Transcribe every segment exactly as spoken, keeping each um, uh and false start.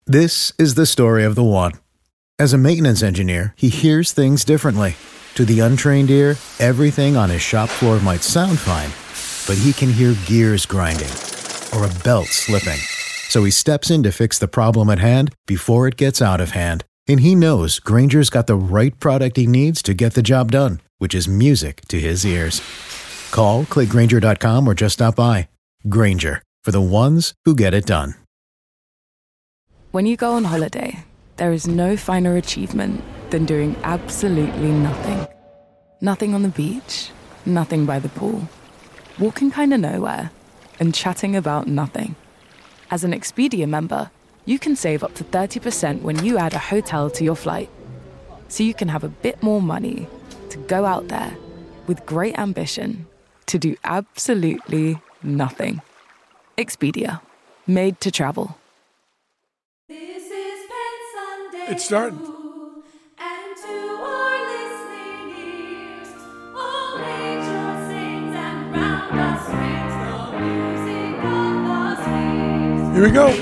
This is the story of the one. As a maintenance engineer, he hears things differently. To the untrained ear, everything on his shop floor might sound fine, but he can hear gears grinding or a belt slipping. So he steps in to fix the problem at hand before it gets out of hand. And he knows Grainger's got the right product he needs to get the job done, which is music to his ears. Call, click Grainger dot com, or just stop by. Grainger, for the ones who get it done. When you go on holiday, there is no finer achievement than doing absolutely nothing. Nothing on the beach, nothing by the pool, walking kind of nowhere, and chatting about nothing. As an Expedia member, you can save up to thirty percent when you add a hotel to your flight. So you can have a bit more money to go out there with great ambition to do absolutely nothing. Expedia, made to travel. This is Penn Sunday. It's starting. And to our listening ears, old angel sings and round us rings the music of the spheres. Here we go.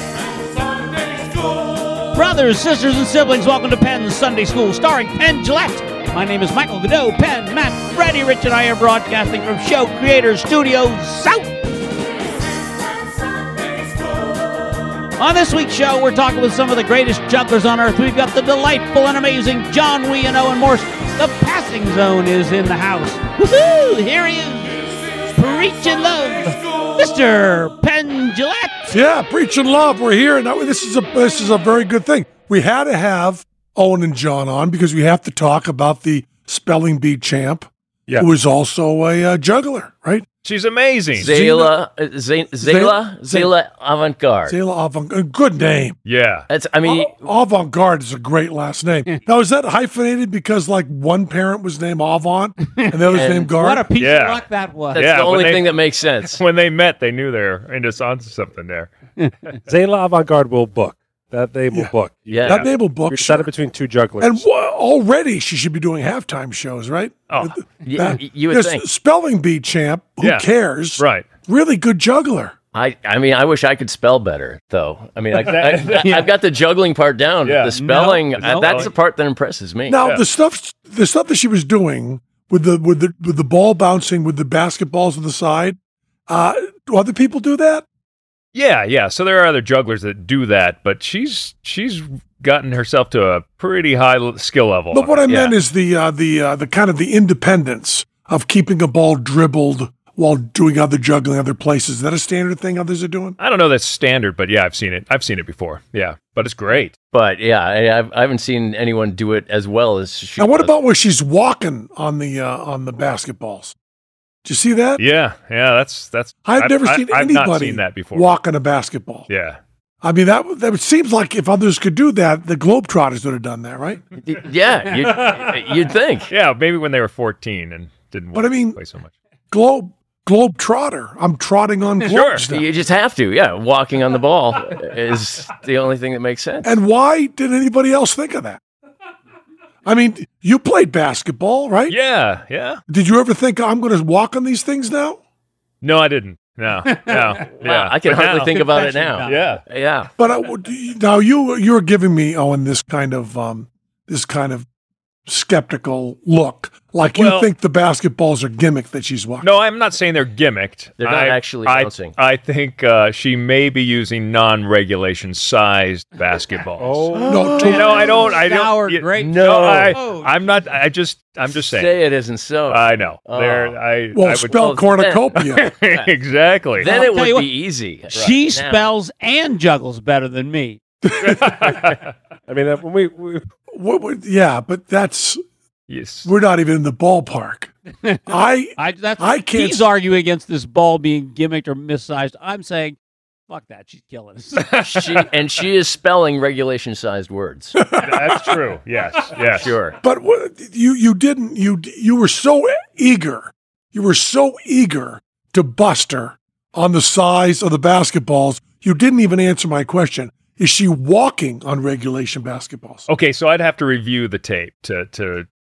Brothers, sisters, and siblings, welcome to Penn Sunday School, starring Penn Jillette. My name is Michael Godot. Penn, Matt, Freddie, Rich, and I are broadcasting from Show Creators Studios South. On this week's show, we're talking with some of the greatest jugglers on earth. We've got the delightful and amazing John Wee and Owen Morse. The Passing Zone is in the house. Woohoo! Here he is, preaching love, Mister Penn Jillette. Yeah, preaching love. We're here, and this is a this is a very good thing. We had to have Owen and John on because we have to talk about the spelling bee champ, yeah. who is also a uh, juggler, right? She's amazing. Zayla, uh, Zay, Zayla, Zayla Avant-Garde. Zayla Avant-Garde. Good name. Yeah. That's, I mean, Avant-Garde is a great last name. Now, is that hyphenated because, like, one parent was named Avant and the other's named Garde? What a piece Yeah. of luck that was. that's Yeah, the only when they- thing that makes sense. When they met, they knew they were into onto something there. Zayla Avant-Garde will book. That name will Yeah. book. Yeah. That name will book. You're set it between two jugglers. And wha- already she should be doing halftime shows, right? Oh, Y- That- y- you would because think. spelling bee champ, who Yeah. cares? Right. Really good juggler. I, I mean, I wish I could spell better, though. I mean, I, I, Yeah. I've got the juggling part down. Yeah. The spelling, No, uh, no. that's the part that impresses me. Now Yeah. the stuff, the stuff that she was doing with the with the with the ball bouncing with the basketballs on the side. Uh, do other people do that? Yeah, yeah. So there are other jugglers that do that, but she's she's gotten herself to a pretty high l- skill level. But what I Yeah. meant is the uh, the uh, the kind of the independence of keeping a ball dribbled while doing other juggling other places. Is that a standard thing others are doing? I don't know that's standard, but yeah, I've seen it. I've seen it before. Yeah, but it's great. But yeah, I, I've, I haven't seen anyone do it as well as she Now, what does. about where she's walking on the uh, on the basketballs? Did you see that? Yeah, yeah. That's that's. I've never seen I've anybody not seen that before. walking a basketball. Yeah. I mean, that that seems like if others could do that, the Globetrotters would have done that, right? Yeah, you'd, you'd think. Yeah, maybe when they were fourteen and didn't But want I mean- to play so much. Globe Globe Trotter. I'm trotting on globes Sure. now. You just have to. Yeah, walking on the ball is the only thing that makes sense. And why did anybody else think of that? I mean, you played basketball, right? Yeah, yeah. Did you ever think I'm going to walk on these things now? No, I didn't. No, no. Yeah, Wow, I can But hardly now- think about it now. Yeah. Yeah. But I, now you you're giving me Owen this kind of um, this kind of skeptical look, like you Well- think the basketballs are gimmick that she's walking. No, I'm not saying they're gimmicked. They're not I, actually I, bouncing. I think uh, she may be using non-regulation sized basketballs. Oh, No, You know, I don't. I don't. Sour you- grape No, I, Oh. I'm not. I just. I'm just saying. Say it isn't so. I know. Oh. There. I. well, I would, spell well, cornucopia. exactly. then I'll it tell would you be what, easy. She Now. spells and juggles better than me. I mean, uh, when we, we What would, yeah, but that's yes. we're not even in the ballpark. I I, that's, I can't He's s- arguing against this ball being gimmicked or missized. I'm saying, fuck that. She's killing us. She and she is spelling regulation-sized words. That's true. Yes. Yes. Sure. But what, you you didn't you you were so eager, you were so eager to bust her on the size of the basketballs. You didn't even answer my question. Is she walking on regulation basketballs? Okay, so I'd have to review the tape to to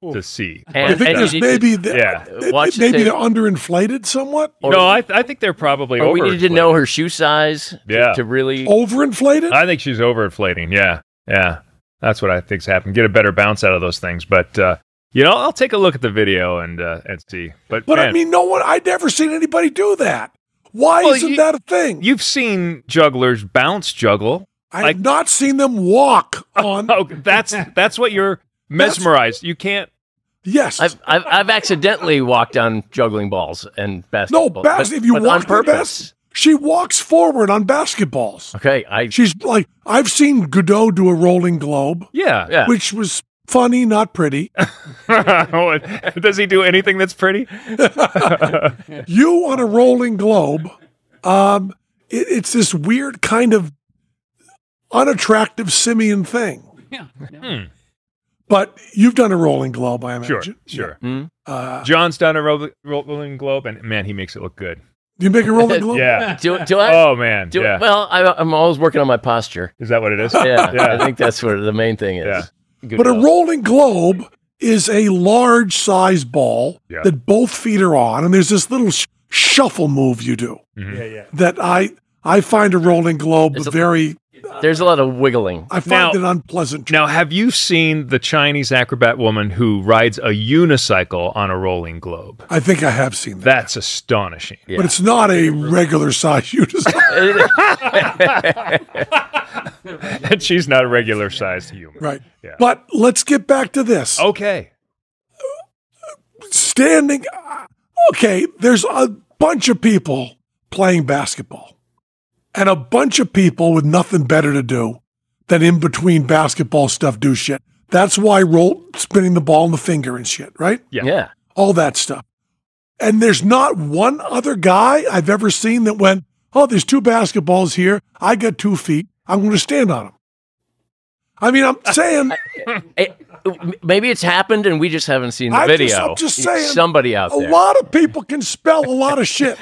to see. I And, think and there's you need maybe to- the, Yeah. maybe Watch the maybe tape. they're underinflated somewhat. Or- no, I, I think they're probably or over. we need to know her shoe size. to- Yeah. To, really. Overinflated? I think she's overinflating. Yeah, yeah, that's what I think's happened. Get a better bounce out of those things. But uh, you know, I'll take a look at the video and uh, and see. But But I man, mean, no one. I'd never seen anybody do that. Why Well, isn't you- that a thing? you've seen jugglers bounce juggle. I like- have not seen them walk on. Oh, that's that's what you're mesmerized. You can't. Yes. I've, I've I've accidentally walked on juggling balls and basketball. no, bas- but- if you but walk on the purpose. bas- she walks forward on basketballs. Okay, I She's like, I've seen Godot do a rolling globe, Yeah. yeah. which was funny, not pretty. Does he do anything that's pretty? You on a rolling globe, um, it, it's this weird kind of unattractive simian thing. Yeah. Hmm. But you've done a rolling globe, I Sure, imagine. sure. Hmm? Uh, John's done a ro- rolling globe, and man, he makes it look good. you make a rolling globe? Yeah. Do, do I? Oh man. do, yeah. Well, I, I'm always working on my posture. Is that what it is? Yeah, Yeah. I think that's what the main thing is. Yeah. Good But a ball. rolling globe is a large size ball Yeah. that both feet are on, and there's this little sh- shuffle move you do Yeah, yeah. that I I find a rolling globe It's a- very There's a lot of wiggling. I find Now- it unpleasant. Now, have you seen the Chinese acrobat woman who rides a unicycle on a rolling globe? I think I have seen that, That's astonishing. Yeah. but it's not a regular size unicycle, And she's not a regular sized human. right? Yeah. But let's get back to this. Okay. Standing, okay. There's a bunch of people playing basketball, and a bunch of people with nothing better to do than in between basketball stuff do shit. That's why roll spinning the ball in the finger and shit, right? Yeah. Yeah. All that stuff. And there's not one other guy I've ever seen that went, oh, there's two basketballs here. I got two feet. I'm going to stand on them. I mean, I'm saying It- maybe it's happened and we just haven't seen the I'm video. just- I'm just saying, Somebody out a there. lot of people can spell a lot of shit.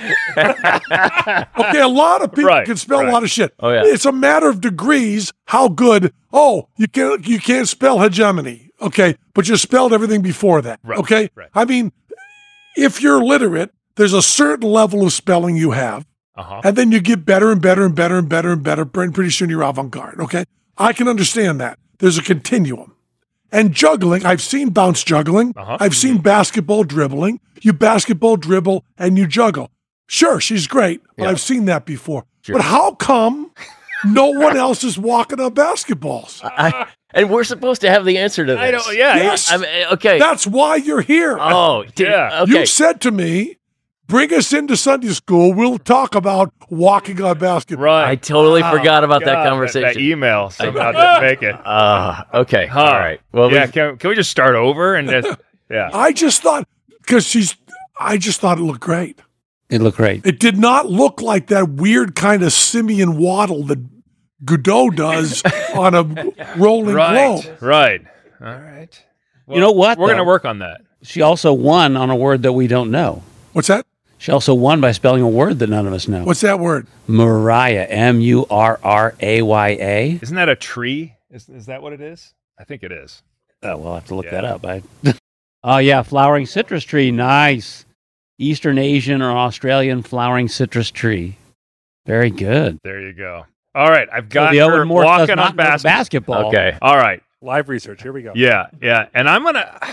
Okay, a lot of people Right, can spell right. a lot of shit. Oh, yeah. It's a matter of degrees how good. Oh, you can't you can't spell hegemony. Okay, but you spelled everything before that. Right, Okay, right. I mean, if you're literate, there's a certain level of spelling you have. Uh-huh. And then you get better and better and better and better and better. And pretty soon you're avant-garde. Okay. I can understand that. There's a continuum. And juggling, I've seen bounce juggling. Uh-huh. I've seen basketball dribbling. You basketball dribble and you juggle. Sure, she's great, but Yeah. I've seen that before. Sure. But how come no one else is walking on basketballs? I, and we're supposed to have the answer to this. I don't, yeah. Yes. I mean, okay. That's why you're here. oh, did- Yeah. Okay. You said to me, bring us into Sunday school. We'll talk about walking on basketball. Right. I totally Oh, forgot about that God, conversation. That, email somehow didn't make it. Uh, okay. Huh. All right. Well, yeah. we- Can, can we just start over and just, yeah. I just thought, because she's, I just thought it looked great. It looked great. It did not look like that weird kind of simian waddle that Godot does on a rolling Right. globe. Right. All right. You know what, We're going to though? work on that. She also won on a word that we don't know. What's that? She also won by spelling a word that none of us know. What's that word? Mariah, M U R R A Y A. Isn't that a tree? Is, is that what it is? I think it is. Oh, we'll have to look Yeah. that up. I... oh, yeah, flowering citrus tree. Nice. Eastern Asian or Australian flowering citrus tree. Very good. There you go. All right. I've got So the her Owen Morse does walking not on know basketball. basketball. okay. All right. Live research. Here we go. Yeah. Yeah. And I'm going to,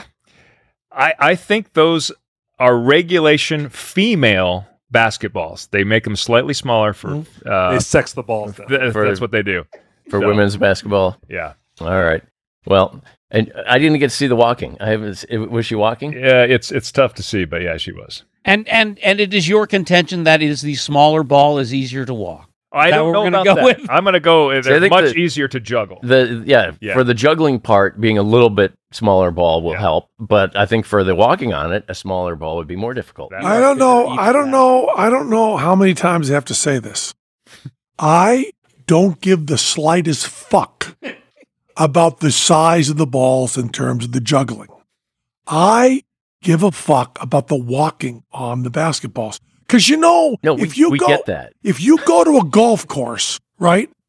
I I think those are regulation female basketballs. They make them slightly smaller for, uh, They sex the balls down. th- For- that's what they do. For So, women's basketball. Yeah. All right. Well, and I didn't get to see the walking. I haven't. Was she walking? Yeah. It's, it's tough to see, but yeah, she was. And and and it is your contention that is the smaller ball is easier to walk. I That don't we're know gonna about go that. with? I'm going to go. I They're think much the- easier to juggle. The yeah, Yeah. for the juggling part, being a little bit smaller ball will Yeah. help. But I think for the walking on it, a smaller ball would be more difficult. That- I don't know. I don't know. I don't know how many times I have to say this. I don't give the slightest fuck about the size of the balls in terms of the juggling. I give a fuck about the walking on the basketballs. Because you know, No, we, if you we go, get that. if you go to a golf course, right?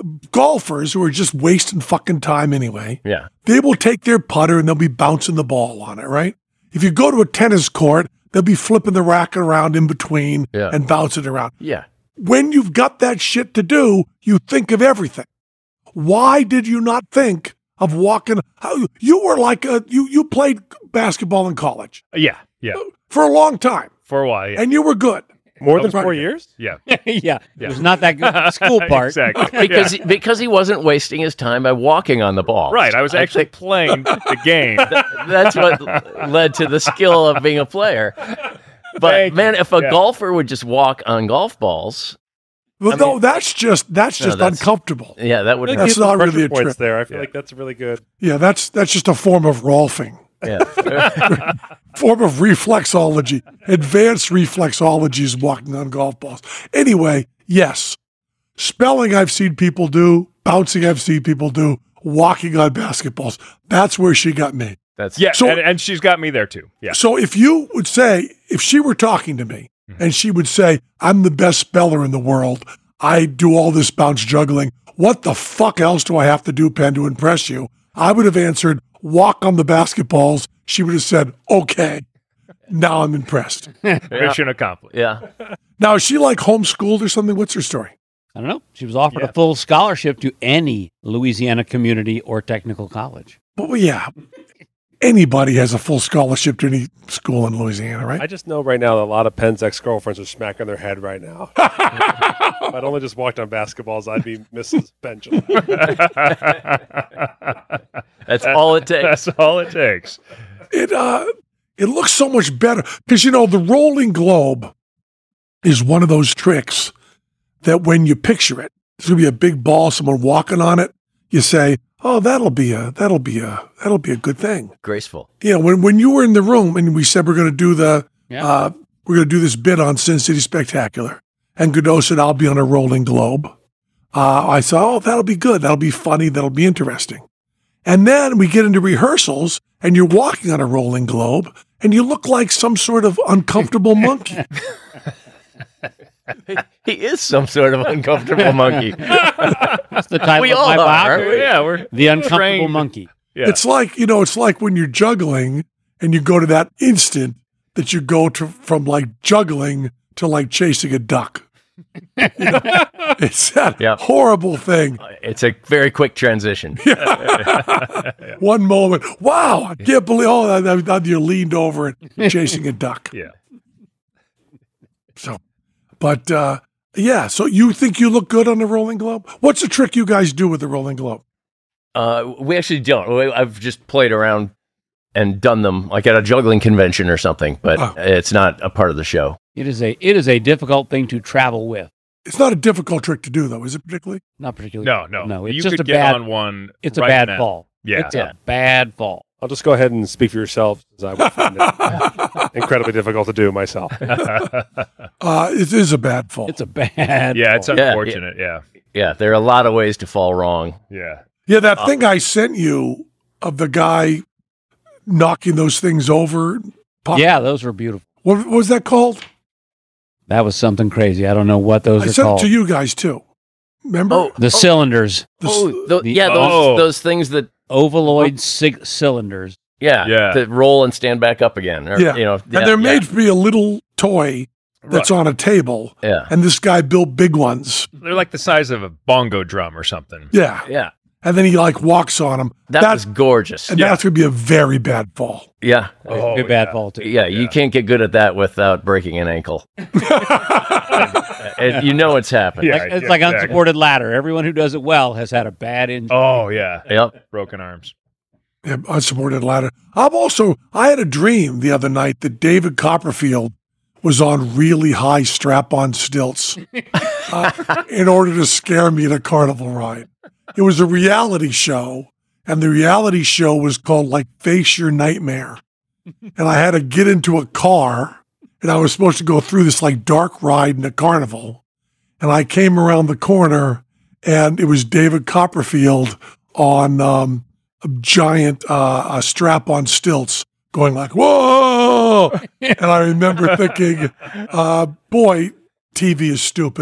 golfers who are just wasting fucking time anyway, Yeah. they will take their putter and they'll be bouncing the ball on it, right? If you go to a tennis court, they'll be flipping the racket around in between Yeah. and bouncing it around. Yeah. When you've got that shit to do, you think of everything. Why did you not think of walking? How, you were like a, you you played basketball in college Yeah, yeah. for a long time, For a while, yeah. and you were good. More than Right. four years? yeah. yeah, it was not that good at the school part. Exactly. Because Yeah. because he wasn't wasting his time by walking on the ball. Right, I was actually think playing the game. that's what led to the skill of being a player. But Thank man, you. if a Yeah. golfer would just walk on golf balls, Well, I no, mean- that's just that's No, just that's- uncomfortable. yeah, that would Like, That's get some not really pressure a points trick. there. I feel Yeah. like that's really good. Yeah, that's that's just a form of rolfing, yeah. form of reflexology, advanced reflexology is walking on golf balls. Anyway, yes, spelling I've seen people do, bouncing I've seen people do, walking on basketballs. That's where she got me. That's Yeah, So- and, and she's got me there too. Yeah. So if you would say, if she were talking to me and she would say, I'm the best speller in the world, I do all this bounce juggling, what the fuck else do I have to do, Penn, to impress you? I would have answered, walk on the basketballs. She would have said, okay, now I'm impressed. Mission accomplished. yeah. Now, is she like homeschooled or something? What's her story? I don't know. She was offered Yeah. a full scholarship to any Louisiana community or technical college. Well, yeah, anybody has a full scholarship to any school in Louisiana, right? I just know right now that a lot of Penn's ex-girlfriends are smacking their head right now. If I'd only just walked on basketballs, I'd be Missus Benjamin. That's all it takes. That's all it takes. It uh, it looks so much better because you know the rolling globe is one of those tricks that when you picture it, there's gonna be a big ball, someone walking on it. You say, "Oh, that'll be a that'll be a that'll be a good thing." Graceful. You know, when when you were in the room and we said we're gonna do the Yeah. uh, we're gonna do this bit on Sin City Spectacular, and Godot said, "I'll be on a rolling globe." Uh, I said, "Oh, that'll be good. That'll be funny. That'll be interesting." And then we get into rehearsals and you're walking on a rolling globe and you look like some sort of uncomfortable monkey. He is some sort of uncomfortable monkey. That's the title We of all my are, biography. aren't we? Yeah, we're The Uncomfortable trained. Monkey. Yeah. It's like, you know, it's like when you're juggling and you go to that instant that you go to from like juggling to like chasing a duck. You know? It's that Yeah. horrible thing. It's a very quick transition. One moment, wow, I can't believe, oh, that, that you're leaned over and chasing a duck. yeah. So, but uh, yeah, so you think you look good on the rolling globe? What's the trick you guys do with the rolling globe? Uh, we actually don't. We- I've just played around and done them like at a juggling convention or something, but Oh. it's not a part of the show. It is a it is a difficult thing to travel with. It's not a difficult trick to do, though, is it particularly? Not particularly. No, no. no. It's you just could a get bad. on one. It's a right bad now. fall. Yeah. It's Yeah. a bad fall. I'll just go ahead and speak for yourself, as I would find it incredibly difficult to do myself. Uh, it is a bad fall. It's a bad. Yeah, it's fall. Yeah, unfortunate. Yeah. Yeah, there are a lot of ways to fall wrong. Yeah. yeah, that thing I sent you of the guy knocking those things over. Pop- Yeah, those were beautiful. What, what was that called? That was something crazy. I don't know what those I are sent called. it to you guys, too. Remember? Oh, The cylinders, The s- oh, tho- the- yeah, those Oh. those things that ovaloid sig- cylinders. yeah, Yeah. that roll and stand back up again. Or, Yeah. you know, and they're made to be a little toy that's on a table. Yeah, And this guy built big ones. They're like the size of a bongo drum or something. Yeah. yeah. And then he like walks on them. That That's was gorgeous. and Yeah. that's going to be a very bad fall. Yeah, Oh, Good bad yeah. fall too. yeah. You can't get good at that without breaking an ankle. And you know it's happened. Yeah. Like- it's like exactly. unsupported ladder. Everyone who does it well has had a bad injury. Oh, yeah. Yep. Broken arms. Yeah, unsupported ladder. I'm also, I had a dream the other night that David Copperfield was on really high strap on stilts uh, in order to scare me at a carnival ride. It was a reality show, and the reality show was called like Face Your Nightmare. And I had to get into a car, and I was supposed to go through this like dark ride in a carnival. And I came around the corner, and it was David Copperfield on um, a giant uh, a strap on stilts going like, whoa. And I remember thinking, uh, boy, T V is stupid.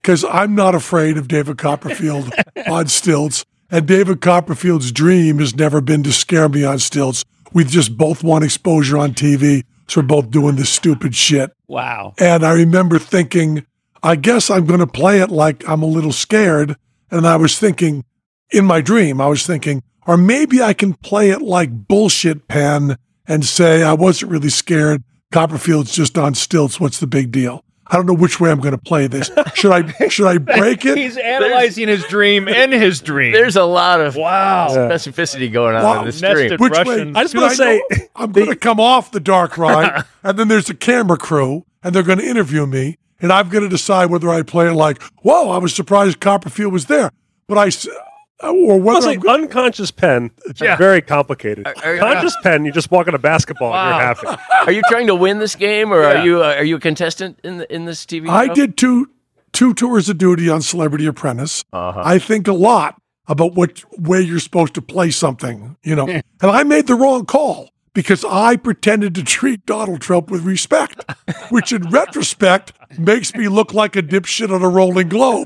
because I'm not afraid of David Copperfield on stilts. And David Copperfield's dream has never been to scare me on stilts. We just both want exposure on T V, so we're both doing this stupid shit. Wow. And I remember thinking, I guess I'm going to play it like I'm a little scared. And I was thinking, in my dream, I was thinking, or maybe I can play it like Bullshit Pen and say I wasn't really scared. Copperfield's just on stilts. What's the big deal? I don't know which way I'm going to play this. Should I should I break it? He's analyzing his dream in his dream. There's a lot of wow specificity going on Wow. in this Nested dream. Which Russian. way? I just Dude, want to I say, know I'm going to come off the dark ride, and then there's a camera crew, and they're going to interview me, and I'm going to decide whether I play it like, whoa, I was surprised Copperfield was there. But I, s- or whether Honestly, I'm go- unconscious pen is Yeah. very complicated. are- Conscious pen, you just walk on a basketball and you're happy. Are you trying to win this game, or Yeah. are you uh, are you a contestant in the, in this T V show? I did two two tours of duty on Celebrity Apprentice. Uh-huh. I think a lot about what way you're supposed to play something, you know. And I made the wrong call because I pretended to treat Donald Trump with respect, which in retrospect makes me look like a dipshit on a rolling globe.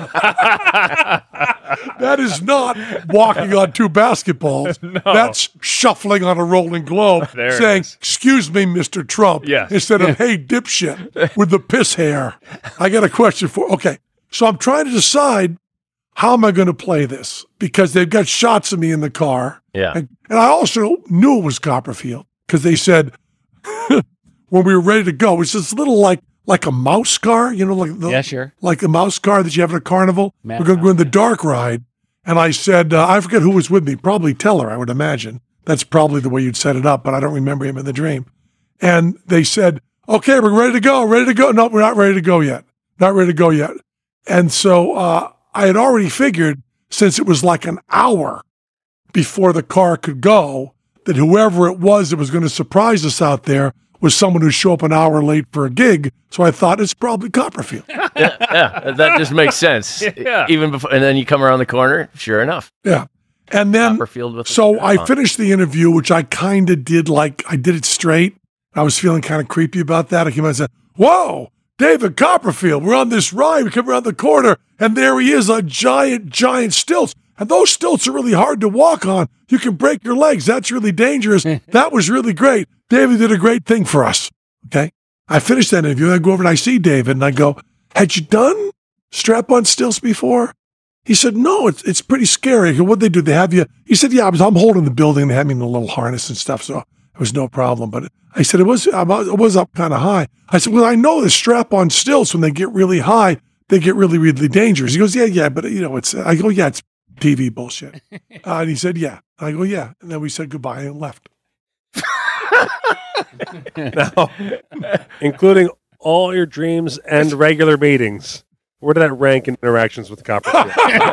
That is not walking on two basketballs. That's shuffling on a rolling globe, There it saying, is. excuse me, Mister Trump, Yes. instead of, hey, dipshit, with the piss hair. I got a question for, okay, so I'm trying to decide how am I going to play this? Because they've got shots of me in the car. Yeah. And, and I also knew it was Copperfield because they said when we were ready to go, it's this little like like a mouse car, you know, like the, Yeah, sure. like the mouse car that you have at a carnival. Mad We're going to go in Mouse, the dark ride. And I said, uh, I forget who was with me, probably Teller, I would imagine. That's probably the way you'd set it up, but I don't remember him in the dream. And they said, okay, we're ready to go, ready to go. No, we're not ready to go yet. Not ready to go yet. And so uh, I had already figured, since it was like an hour before the car could go, that whoever it was that was going to surprise us out there was someone who show up an hour late for a gig. So I thought it's probably Copperfield. Yeah, that just makes sense. Yeah. Even before, and then you come around the corner. Sure enough, Yeah. And then, Copperfield with the so strap I on. finished the interview, which I kind of did like, I did it straight. I was feeling kind of creepy about that. I came out and said, whoa, David Copperfield, we're on this ride. We come around the corner, and there he is on giant, giant stilts. And those stilts are really hard to walk on. You can break your legs. That's really dangerous. That was really great. David did a great thing for us. Okay. I finished that interview. And I go over and I see David and I go, had you done strap on stilts before? He said, no, it's it's pretty scary. I go, what'd they do? They have you? He said, yeah, I was, I'm holding the building. They had me in a little harness and stuff. So it was no problem. But I said, it was, I was it was up kind of high. I said, well, I know the strap on stilts, when they get really high, they get really, really dangerous. He goes, yeah, yeah, but you know, it's, I go, yeah, it's T V bullshit. Uh, and he said, yeah. I go, yeah. And then we said goodbye and left. Now, including all your dreams and regular meetings, where did that rank in interactions with Copperfield?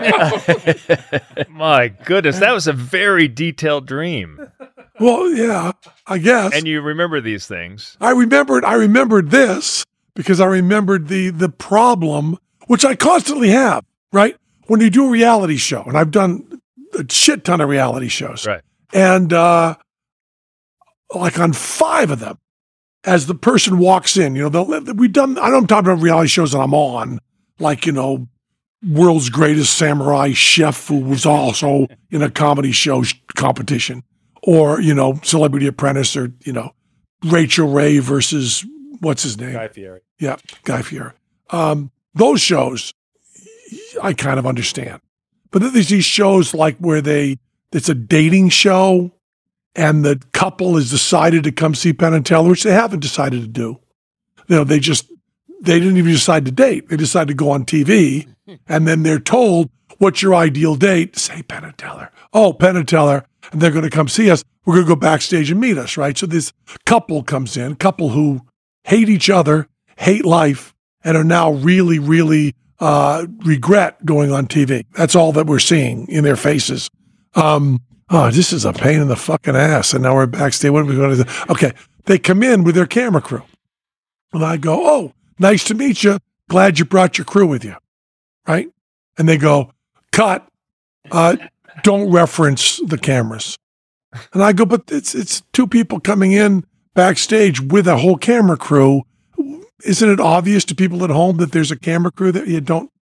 My goodness, that was a very detailed dream. Well, yeah, I guess. And you remember these things. I remembered I remembered this because I remembered the the problem, which I constantly have, right? When you do a reality show, and I've done a shit ton of reality shows. Right. And uh like on five of them, as the person walks in, you know, they'll, we've done, I know I'm talking about reality shows that I'm on, like, you know, World's Greatest Samurai Chef, who was also in a comedy show sh- competition, or, you know, Celebrity Apprentice, or, you know, Rachel Ray versus, what's his name? Guy Fieri. Yeah, Guy Fieri. Um, those shows, I kind of understand. But then there's these shows like where they, it's a dating show, and the couple has decided to come see Penn and Teller, which they haven't decided to do. You know, they just, they didn't even decide to date. They decided to go on T V, and then they're told, what's your ideal date? Say Penn and Teller. Oh, Penn and Teller, and they're going to come see us. We're going to go backstage and meet us, right? So this couple comes in, couple who hate each other, hate life, and are now really, really uh, regret going on T V. That's all that we're seeing in their faces. Um, oh, this is a pain in the fucking ass. And now we're backstage. What are we going to do? Okay. They come in with their camera crew. And I go, oh, nice to meet you. Glad you brought your crew with you. Right? And they go, cut. Uh, don't reference the cameras. And I go, but it's it's two people coming in backstage with a whole camera crew. Isn't it obvious to people at home that there's a camera crew that you don't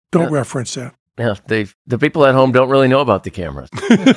Don't Yeah. reference that. Yeah, they the people at home don't really know about the cameras.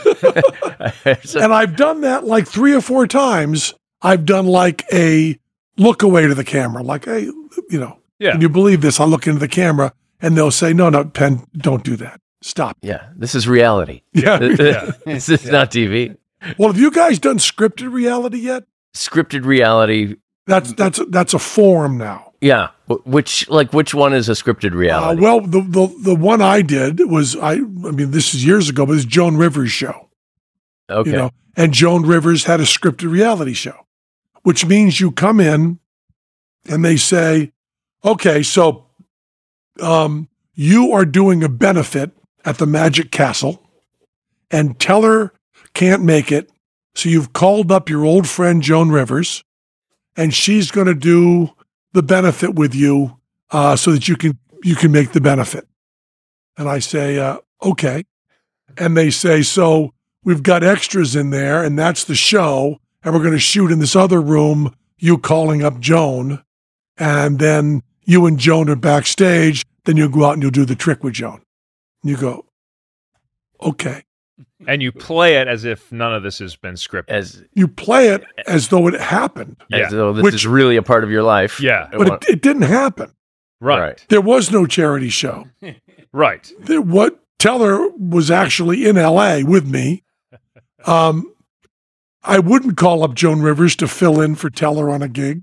So- And I've done that like three or four times. I've done like a look away to the camera, like, hey, you know, Yeah. can you believe this? I'll look into the camera, and they'll say, no, no, Penn, don't do that. Stop. yeah, this is reality. Yeah. This is not T V. Well, have you guys done scripted reality yet? Scripted reality. That's that's that's a form now. Yeah, wh- which like which one is a scripted Uh, reality? well, the, the the one I did was I. I mean, this is years ago, but it's Joan Rivers' show. okay. You know, and Joan Rivers had a scripted reality show, which means you come in and they say, okay, so um, you are doing a benefit at the Magic Castle, and Teller can't make it, so you've called up your old friend Joan Rivers, and she's going to do the benefit with you uh, so that you can you can make the benefit. And I say, uh, okay. And they say, so we've got extras in there, and that's the show, and we're going to shoot in this other room, you calling up Joan, and then you and Joan are backstage, then you'll go out and you'll do the trick with Joan. And you go, okay. And you play it as if none of this has been scripted. As You play it as though it happened, Yeah. as though this Which- is really a part of your life. Yeah. I but want- it, it didn't happen. Right. Right. There was no charity show. Right. There, what Teller was actually in L A with me. Um, I wouldn't call up Joan Rivers to fill in for Teller on a gig.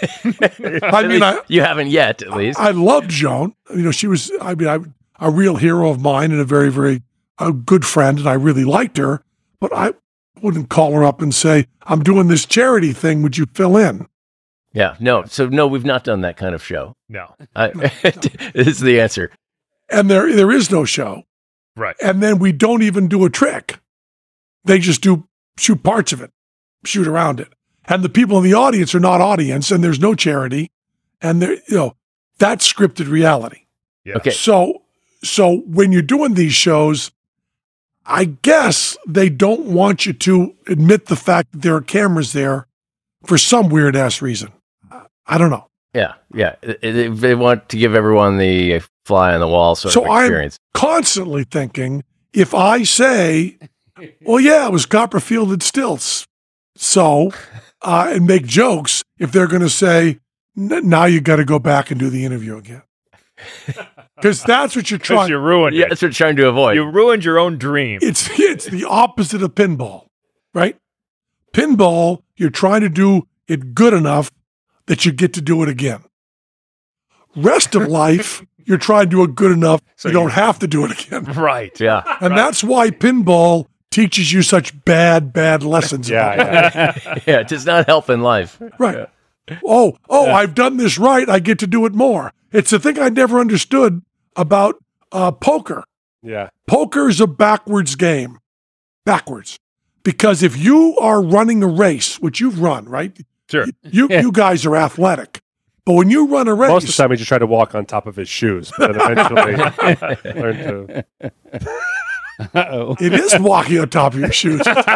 I At mean, least I, you haven't yet, at least. I loved Joan. You know, she was, I mean, I, a real hero of mine and a very, very a good friend, and I really liked her. But I wouldn't call her up and say, I'm doing this charity thing. Would you fill in? Yeah, no. So no, we've not done that kind of show. No. I, this is the answer. And there, there is no show. Right. And then we don't even do a trick. They just do shoot parts of it, shoot around it. And the people in the audience are not audience, and there's no charity. And there, you know, that's scripted reality. Yeah. Okay. So, so when you're doing these shows, I guess they don't want you to admit the fact that there are cameras there for some weird ass reason. I don't know. Yeah, yeah. They, they want to give everyone the fly on the wall sort So of I'm experience. constantly thinking, if I say, well, yeah, it was Copperfield and stilts. So, uh, and make jokes, if they're going to say, "N- now you got to go back and do the interview again. Because that's what you're Because trying. you ruined Yeah, it. that's what you're trying to avoid. You ruined your own dream. It's, it's the opposite of pinball, right? Pinball, you're trying to do it good enough that you get to do it again. Rest of life, you're trying to do it good enough So you don't you- have to do it again. Right. yeah, And that's why pinball teaches you such bad, bad lessons. Yeah, about yeah. yeah. It does not help in life. it. Right. Oh, oh, I've done this right. I get to do it more. It's the thing I never understood about uh, poker. Yeah. Poker is a backwards game. Backwards. Because if you are running a race, which you've run, right? Sure. You you guys are athletic. But when you run a race, Most of the time, he just tried to walk on top of his shoes, but then eventually learned to. Uh-oh. it is walking on top of your shoes. I've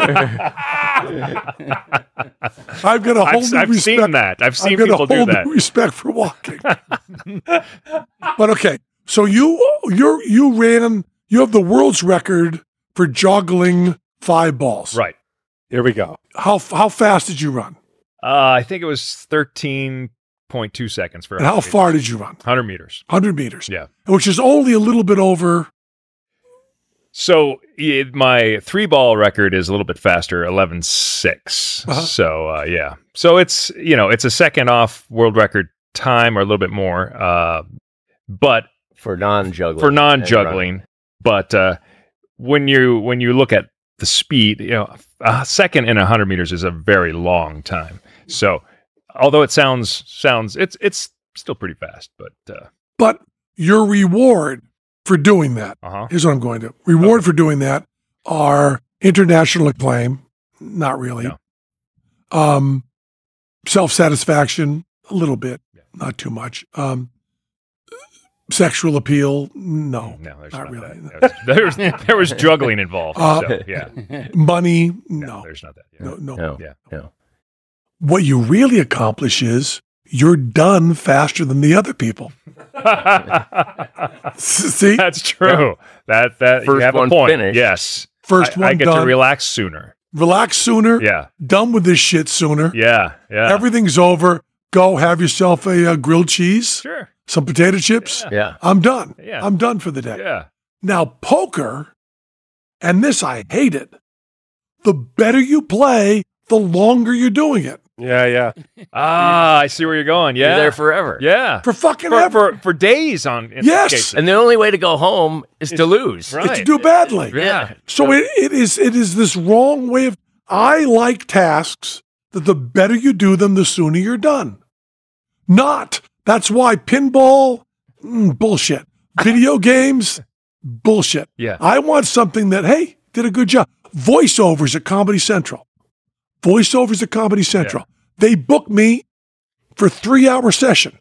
got a whole I've, new I've respect. seen that. I've seen I've got people a whole do that. new respect for walking. But okay, so you you you ran. You have the world's record for juggling five balls. Right. Here we go. How how fast did you run? Uh, I think it was thirteen point two seconds for And how one hundred far did you run? meters. one hundred meters. one hundred meters. Yeah. Which is only a little bit over. So it, my three ball record is a little bit faster, eleven six. Uh-huh. So uh, yeah, so it's you know it's a second off world record time or a little bit more, uh, but For non-juggling. for non and juggling. But uh, when you when you look at the speed, you know, a second in a hundred meters is a very long time. So although it sounds sounds it's it's still pretty fast, but uh But your reward for doing that, huh. here's what I'm going to reward for doing that are international acclaim. Not really. No. Um, self-satisfaction, a little bit, not too much. Um, sexual appeal, no. No, there's not not, really. that. There was, there was there was juggling involved. Uh, so yeah, Money, no, no. there's not that. Yeah. No, no. No, Yeah. no. What you really accomplish is you're done faster than the other people. See? That's true. That that you First have a one point. finished. Yes. First I, one I get done. to relax sooner. Relax sooner. Yeah. Done with this shit sooner. Yeah. Yeah. Everything's over. Go have yourself a, uh grilled cheese, sure. some potato chips. Yeah. I'm done. Yeah. I'm done for the day. Yeah. Now, poker, and this I hate it, the better you play, the longer you're doing it. Yeah, yeah. Ah, I see where you're going. Yeah. You're there forever. yeah. For fucking For, ever. for, for days on in Yes. some cases. And the only way to go home is to lose. right. It's to do badly. Yeah. So it, it is it is this wrong way of, I like tasks that the better you do them, the sooner you're done. Not, that's why pinball, mm, bullshit. Video games, bullshit. Yeah. I want something that, hey, did a good job. Voiceovers at Comedy Central. Voiceovers at Comedy Central. They book me for three hour session.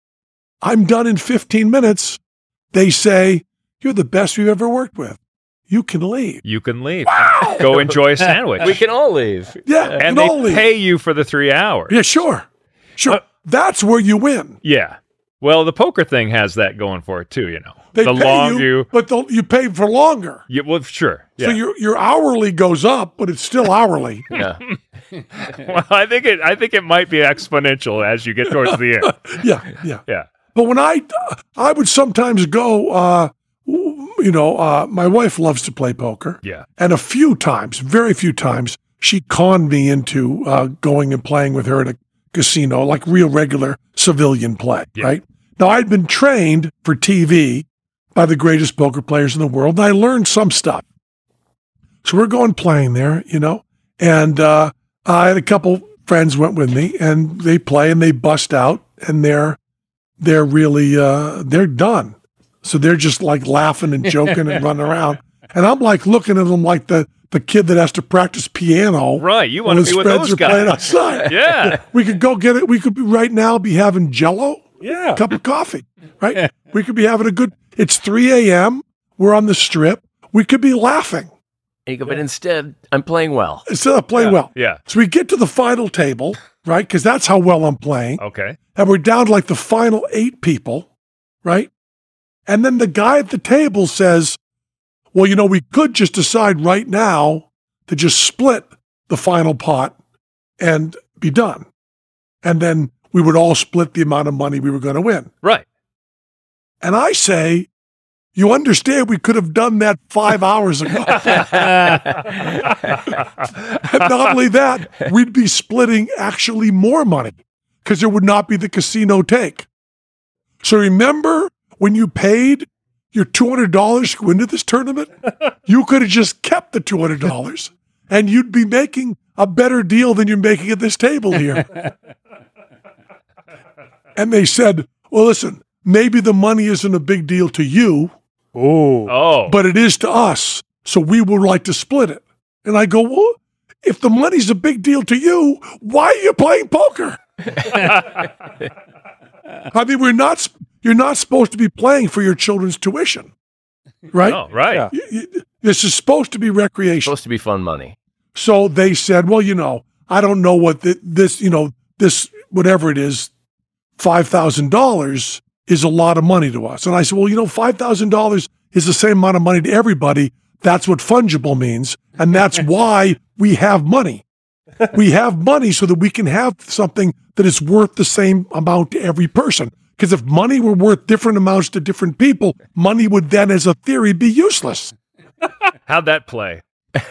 I'm done in fifteen minutes. They say, you're the best we've ever worked with. You can leave. You can leave. Go enjoy a sandwich. We can all leave. Yeah, and can they all leave. pay you for the three hours. Yeah, sure. Sure. Uh, That's where you win. Yeah. Well, the poker thing has that going for it too, you know. They the pay long you, you, but the, you pay for longer. yeah, well, sure. Yeah. So your your hourly goes up, but it's still hourly. Yeah. well, I think it. I think it might be exponential as you get towards the end. yeah, yeah. Yeah. But when I I would sometimes go, uh, you know, uh, my wife loves to play poker. Yeah. And a few times, very few times, she conned me into uh, going and playing with her at a casino, like real regular civilian play, Yeah. right? Now, I'd been trained for T V by the greatest poker players in the world, and I learned some stuff. So we're going playing there, you know, and uh, I had a couple friends went with me, and they play and they bust out, and they're they're really uh, they're done. So they're just like laughing and joking and running around, and I'm like looking at them like the the kid that has to practice piano. Right. You when want to his be with friends those are playing guys. outside. Yeah. We could go get it. We could be right now be having Jell-O, Yeah. a cup of coffee, right? We could be having a good. It's three a.m. We're on the strip. We could be laughing And you go, but instead, I'm playing well. instead of playing well. Yeah. So we get to the final table, right? Because that's how well I'm playing. Okay. And we're down to like the final eight people, right? And then the guy at the table says, well, you know, we could just decide right now to just split the final pot and be done. And then we would all split the amount of money we were going to win. Right. And I say, you understand we could have done that five hours ago. And not only that, we'd be splitting actually more money because there would not be the casino take. So remember when you paid your two hundred dollars to go into this tournament? You could have just kept the two hundred dollars and you'd be making a better deal than you're making at this table here. And they said, well, listen, maybe the money isn't a big deal to you, Ooh. Oh. but it is to us. So we would like to split it. And I go, well, if the money's a big deal to you, why are you playing poker? I mean, we're not, sp- you're not supposed to be playing for your children's tuition, right? Oh, right. Yeah. Y- y- This is supposed to be recreation. Supposed to be fun money. So they said, well, you know, I don't know what the, this, you know, this, whatever it is, five thousand dollars is a lot of money to us. And I said, well, you know, five thousand dollars is the same amount of money to everybody. That's what fungible means. And that's why we have money. We have money so that we can have something that is worth the same amount to every person. Because if money were worth different amounts to different people, money would then, as a theory, be useless. How'd that play?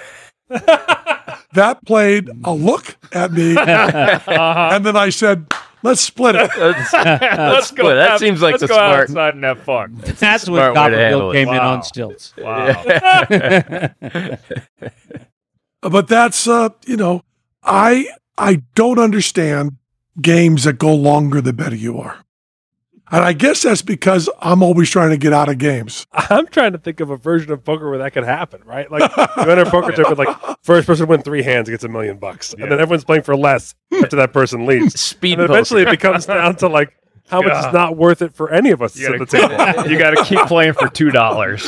That played a look at me. And then I said, let's split it. Let's go. Boy, that have- seems like let's the go outside smart- and have fun. That's when Smart way to handle Copperfield it. came in Wow. on stilts. Wow. But that's, uh, you know, I I don't understand games that go longer the better you are. And I guess that's because I'm always trying to get out of games. I'm trying to think of a version of poker where that could happen, right? Like you enter a poker tournament, like first person to win three hands gets a million bucks, and then everyone's playing for less after that person leaves. Speed And then eventually it becomes down to like how much God. is not worth it for any of us to You sit at the table. gotta, you gotta keep playing for two dollars.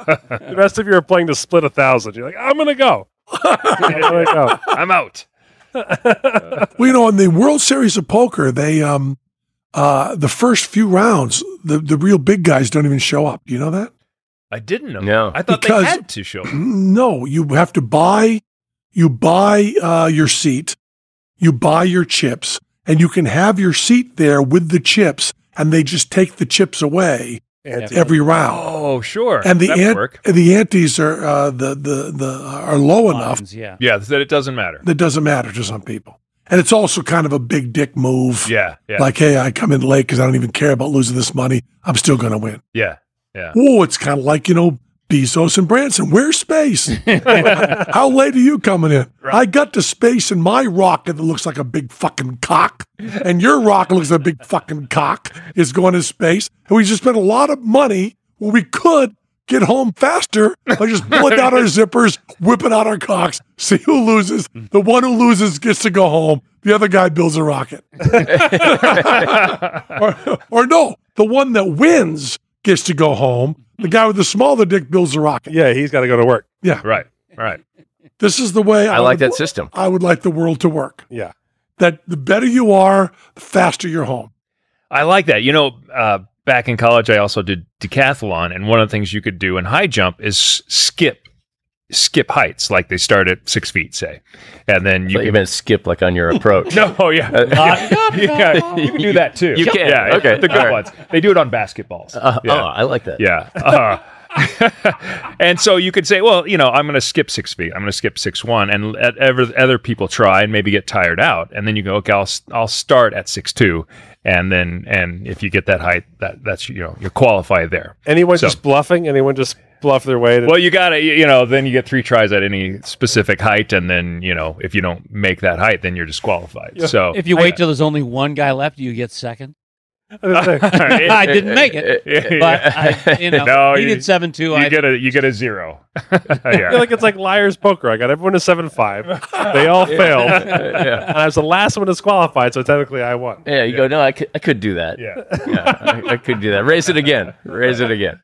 The rest of you are playing to split a thousand. You're like, I'm gonna go. I'm gonna go. I'm out. Well, you know, in the World Series of Poker, they um, uh, the first few rounds, the the real big guys don't even show up. Do you know that? I didn't know. No. I thought Because- they had to show. up. No, you have to buy. You buy uh, your seat. You buy your chips, and you can have your seat there with the chips, and they just take the chips away And every round. Oh, sure. And the that would ant, work. the antes are uh, the the the are low enough Lines, yeah. Yeah, that it doesn't matter. that doesn't matter to some people. And it's also kind of a big dick move. Yeah, yeah, Like, hey, I come in late because I don't even care about losing this money. I'm still going to win. yeah, yeah. Oh, it's kind of like, you know, Bezos and Branson. Where's space? How late are you coming in? I got to space in my rocket that looks like a big fucking cock. And your rocket looks like a big fucking cock is going to space. And we just spent a lot of money when we could get home faster by just pulling out our zippers, whipping out our cocks, see who loses. The one who loses gets to go home. The other guy builds a rocket. or, or no, the one that wins gets to go home. The guy with the smaller dick builds a rocket. yeah, he's got to go to work. Yeah. Right, right. This is the way I, I like would, that system. I would like the world to work. Yeah. That the better you are, the faster you're home. I like that. You know, uh, back in college, I also did decathlon, and one of the things you could do in high jump is skip, skip heights. Like they start at six feet, say, and then you You even skip like on your approach. No, oh yeah, yeah, you can do that too. You can, yeah, okay, the good all right. ones. They do it on basketballs. Uh, yeah. Oh, I like that. Yeah. Uh, and so you could say, well, you know, I'm going to skip six feet. I'm going to skip six one, and let other other people try and maybe get tired out, and then you go, okay, I'll I'll start at six two, and then and if you get that height, that that's you know you're qualified there. Anyone So- just bluffing? Anyone just bluff their way to Well, you got to you know then you get three tries at any specific height, and then you know if you don't make that height, then you're disqualified. So If you wait till there's only one guy left, you get second. I I didn't make it, but I, you know, No, he you- did seven two. you I get a you get a zero. feel yeah. like it's like liar's poker. I got everyone to seven five. They all failed, yeah. and I was the last one disqualified. So technically, I won. Yeah, you go, no, I could, I could do that. Yeah. Yeah, I, I could do that. Raise it again. Raise it again.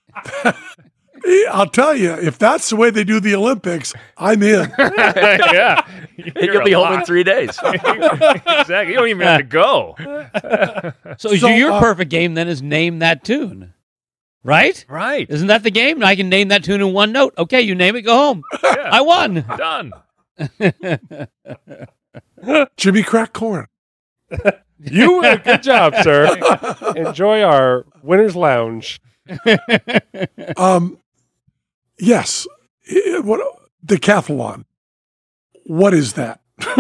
I'll tell you, if that's the way they do the Olympics, I'm in. yeah. You'll be home in three days. Exactly. You don't even have to go. so, So, your uh, perfect game then is name that tune, right? Right. Isn't that the game? I can name that tune in one note. Okay, you name it, go home. I won. Done. Jimmy Crack Corn. You uh, good job, sir. Enjoy our winners lounge. Um, yes. I- what decathlon? What is that?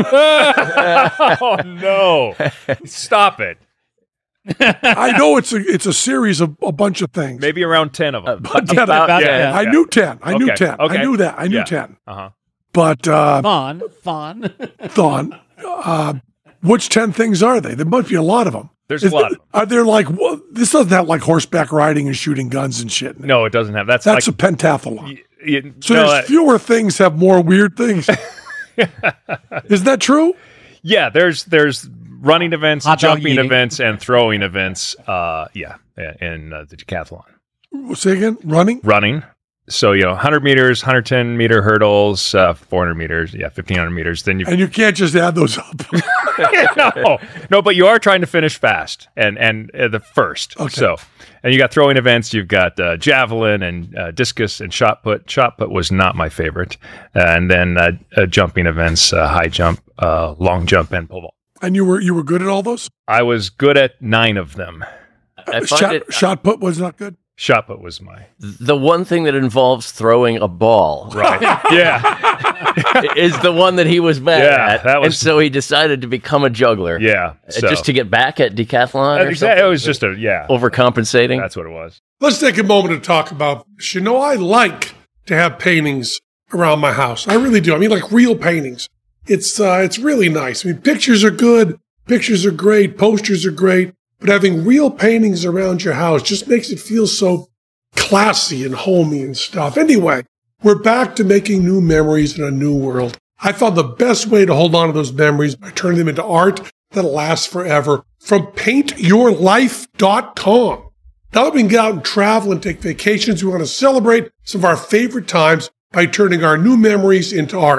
Oh no! Stop it. I know it's a it's a series of a bunch of things. Maybe around ten of them. But ten- About Yeah. that. I yeah. knew ten. I knew Okay, ten. okay. I knew that. I knew Yeah. ten. Uh huh. But uh, Fun, fun. Thon, uh, which ten things are they? There must be a lot of them. There's Is a lot there- of them. Are there like wha- this doesn't have like horseback riding and shooting guns and shit? in it. No, it doesn't have. That's, That's like. a pentathlon. y- y- So no, there's that- fewer things have more weird things. Is that true? yeah, there's there's running events, Hot dog jumping eating. events, and throwing events. Uh, yeah, in uh, the decathlon. Say again. Running. Running. So you know, one hundred meters, one hundred ten meter hurdles, uh, four hundred meters, yeah, fifteen hundred meters. Then you And you can't just add those up. no, no, but you are trying to finish fast and and uh, the first. Okay. So, and you got throwing events. You've got uh, javelin and uh, discus and shot put. Shot put was not my favorite, and then uh, uh, jumping events, uh, high jump, uh, long jump, and pole vault. And you were you were good at all those. I was good at nine of them. I find Shot, it, shot put was not good. Shot put was my the one thing that involves throwing a ball right. yeah, is the one that he was bad Yeah, at. that was- and so he decided to become a juggler. yeah. Uh, So. Just to get back at decathlon or exactly. something? It was just a yeah. Overcompensating? That's what it was. Let's take a moment to talk about this. You know, I like to have paintings around my house. I really do. I mean, like real paintings. It's uh, it's really nice. I mean, pictures are good. Pictures are great. Posters are great. But having real paintings around your house just makes it feel so classy and homey and stuff. Anyway, we're back to making new memories in a new world. I found the best way to hold on to those memories by turning them into art that lasts forever from paint your life dot com. Now that we can get out and travel and take vacations, we want to celebrate some of our favorite times by turning our new memories into art.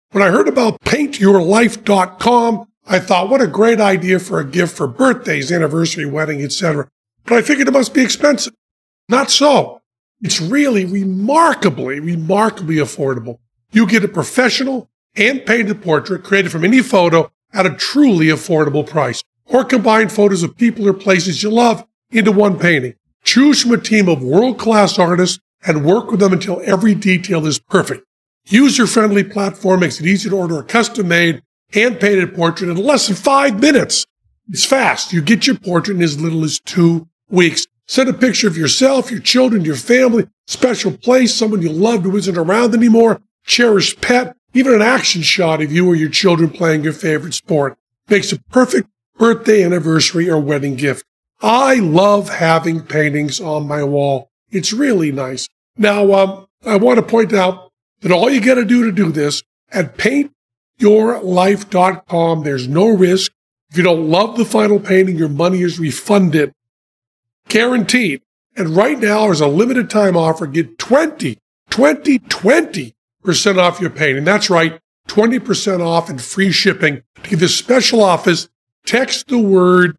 When I heard about paint your life dot com, I thought, what a great idea for a gift for birthdays, anniversary, wedding, et cetera. But I figured it must be expensive. Not so. It's really remarkably, remarkably affordable. You get a professional, hand-painted portrait created from any photo at a truly affordable price. Or combine photos of people or places you love into one painting. Choose from a team of world-class artists and work with them until every detail is perfect. User-friendly platform makes it easy to order a custom-made, hand-painted portrait in less than five minutes. It's fast. You get your portrait in as little as two weeks. Send a picture of yourself, your children, your family, special place, someone you loved who isn't around anymore, cherished pet, even an action shot of you or your children playing your favorite sport. Makes a perfect birthday, anniversary, or wedding gift. I love having paintings on my wall. It's really nice. Now, um, I want to point out that all you got to do to do this, at paint your life dot com, there's no risk. If you don't love the final painting, your money is refunded. Guaranteed. And right now, there's a limited time offer. Get twenty, twenty, twenty percent off your painting. That's right, twenty percent off and free shipping. To get this special offer, text the word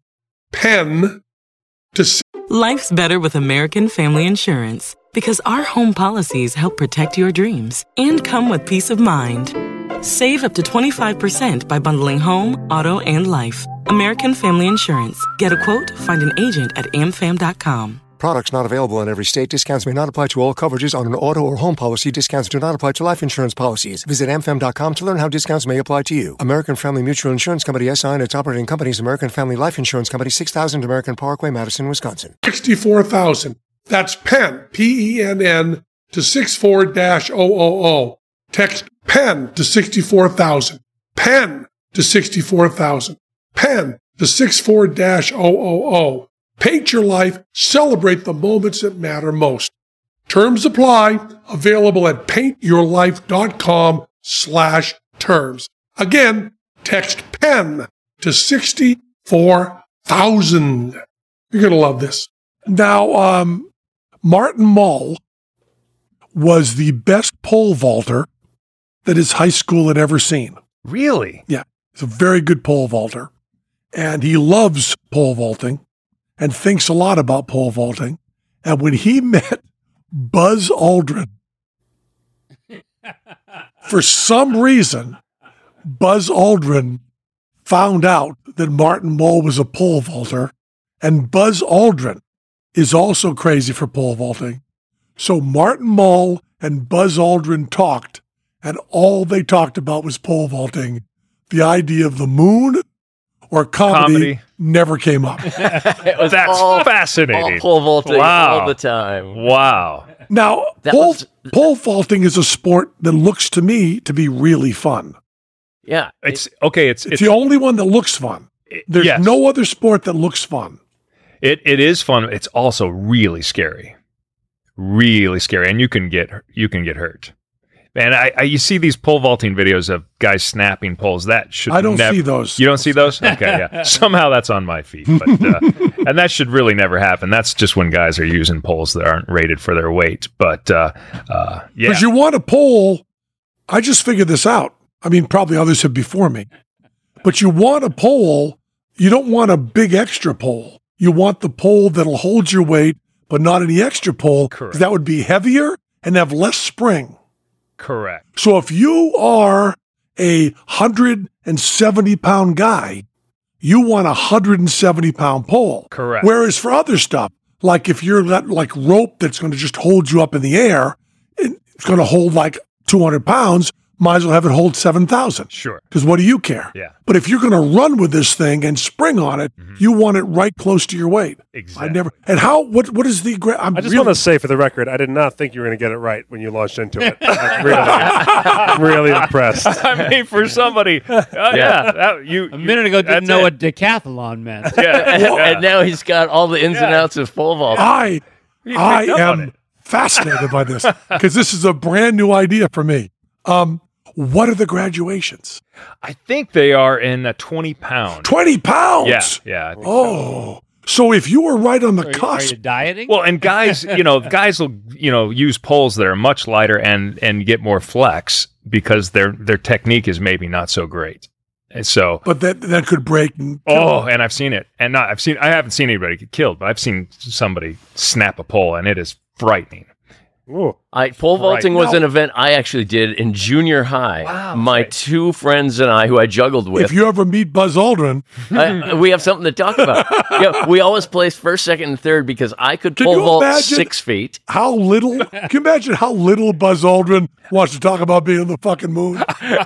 pen to... Life's better with American Family Insurance because our home policies help protect your dreams and come with peace of mind. Save up to twenty-five percent by bundling home, auto, and life. American Family Insurance. Get a quote, find an agent at a m fam dot com. Products not available in every state. Discounts may not apply to all coverages on an auto or home policy. Discounts do not apply to life insurance policies. Visit a m fam dot com to learn how discounts may apply to you. American Family Mutual Insurance Company, S I and its operating companies, American Family Life Insurance Company, six thousand American Parkway, Madison, Wisconsin. sixty-four thousand. That's PEN, P E N N, to six four dash zero zero zero. Text PEN to sixty-four thousand. PEN to sixty-four thousand. PEN to six four dash zero zero zero. Paint your life. Celebrate the moments that matter most. Terms apply. Available at paint your life dot com slash terms. Again, text PEN to sixty-four thousand. You're going to love this. Now, um, Martin Mull was the best pole vaulter that his high school had ever seen. Really? Yeah. He's a very good pole vaulter. And he loves pole vaulting and thinks a lot about pole vaulting. And when he met Buzz Aldrin, for some reason, Buzz Aldrin found out that Martin Mull was a pole vaulter, and Buzz Aldrin is also crazy for pole vaulting. So Martin Mull and Buzz Aldrin talked, and all they talked about was pole vaulting. The idea of the moon or comedy, Comedy. never came up. It was That's all, fascinating. all pole vaulting Wow. all the time. Wow. Now, That pole, was- pole vaulting is a sport that looks to me to be really fun. Yeah. It's okay. It's It's, it's the only one that looks fun. There's yes. no other sport that looks fun. It it is fun. It's also really scary, really scary, and you can get you can get hurt. And I, I you see these pole vaulting videos of guys snapping poles. That should I don't nev- see those. You don't see those? Okay, yeah. Somehow that's on my feed, but uh, and that should really never happen. That's just when guys are using poles that aren't rated for their weight. But uh, uh, yeah, Because you want a pole, I just figured this out. I mean, probably others have before me. But you want a pole, you don't want a big extra pole. You want the pole that'll hold your weight, but not any extra pole. 'Cause Correct. that would be heavier and have less spring. correct. So if you are a one hundred seventy pound guy, you want a one hundred seventy pound pole. Correct. Whereas for other stuff, like if you're got like rope that's going to just hold you up in the air, it's going to hold like two hundred pounds, might as well have it hold seven thousand. Sure. Because what do you care? Yeah. But if you're going to run with this thing and spring on it, you want it right close to your weight. Exactly. I never. And how? What? What is the? gra- I'm I just really, want to say for the record, I did not think you were going to get it right when you launched into it. I'm really, I'm really impressed. I mean, for somebody, uh, yeah, that, you A minute ago, didn't that's know it. what decathlon meant. Yeah, and, yeah. and now he's got all the ins and Yeah. outs of pole vault. I. You I picked up on am it. fascinated by this because this is a brand new idea for me. Um, what are the graduations? I think they are in a twenty pound. Twenty pounds. Yeah, yeah. I think so. Oh, so if you were right on the Are you, are cusp, you dieting? Well, and guys, you know, guys will, you know, use poles that are much lighter and and get more flex because their their technique is maybe not so great. And so, But that that could break. And kill oh, them. and I've seen it, and not I've seen I haven't seen anybody get killed, but I've seen somebody snap a pole, and it is frightening. Ooh. I pole vaulting Right. was Now- an event I actually did in junior high. Wow. My Right. two friends and I, who I juggled with, If you ever meet Buzz Aldrin, I, we have something to talk about. Yeah, we always placed first, second, and third because I could Can pole you vault imagine- six feet. how little? Can you imagine how little Buzz Aldrin wants to talk about being on the fucking moon?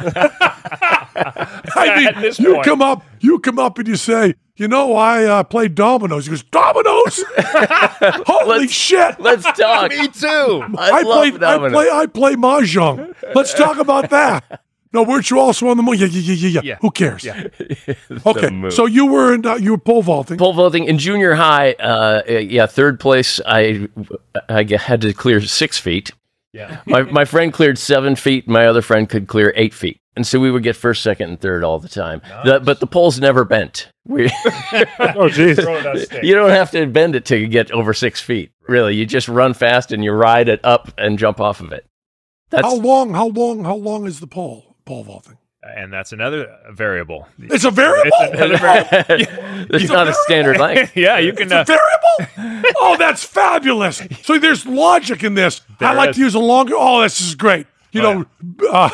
I Yeah, mean, at this you point. come up, you come up, and you say, "You know, I uh, played dominoes." He goes, "Dominoes? Holy Let's- shit!" Let's talk. Me too. I, I love play, I dominoes. play, I play mahjong. Let's talk about that. No, weren't you also on the moon? Yeah, yeah, yeah, yeah. yeah. Yeah. Who cares? Yeah. Okay, moon. so you were in, uh, you were pole vaulting. Pole vaulting in junior high. Uh, yeah, third place. I I had to clear six feet. Yeah. My my friend cleared seven feet. My other friend could clear eight feet, and so we would get first, second, and third all the time. The, but the poles never bent. We, Oh, jeez. you don't have to bend it to get over six feet. Really, you just run fast and you ride it up and jump off of it. That's How long? How long? How long is the pole? Pole vaulting. And that's another variable. It's a variable. It's another variable. it's not a standard length. Yeah, you can. It's a Uh, variable. Oh, that's fabulous. So there's logic in this. I There like is. to use a longer. Oh, this is great. You Oh, know, uh,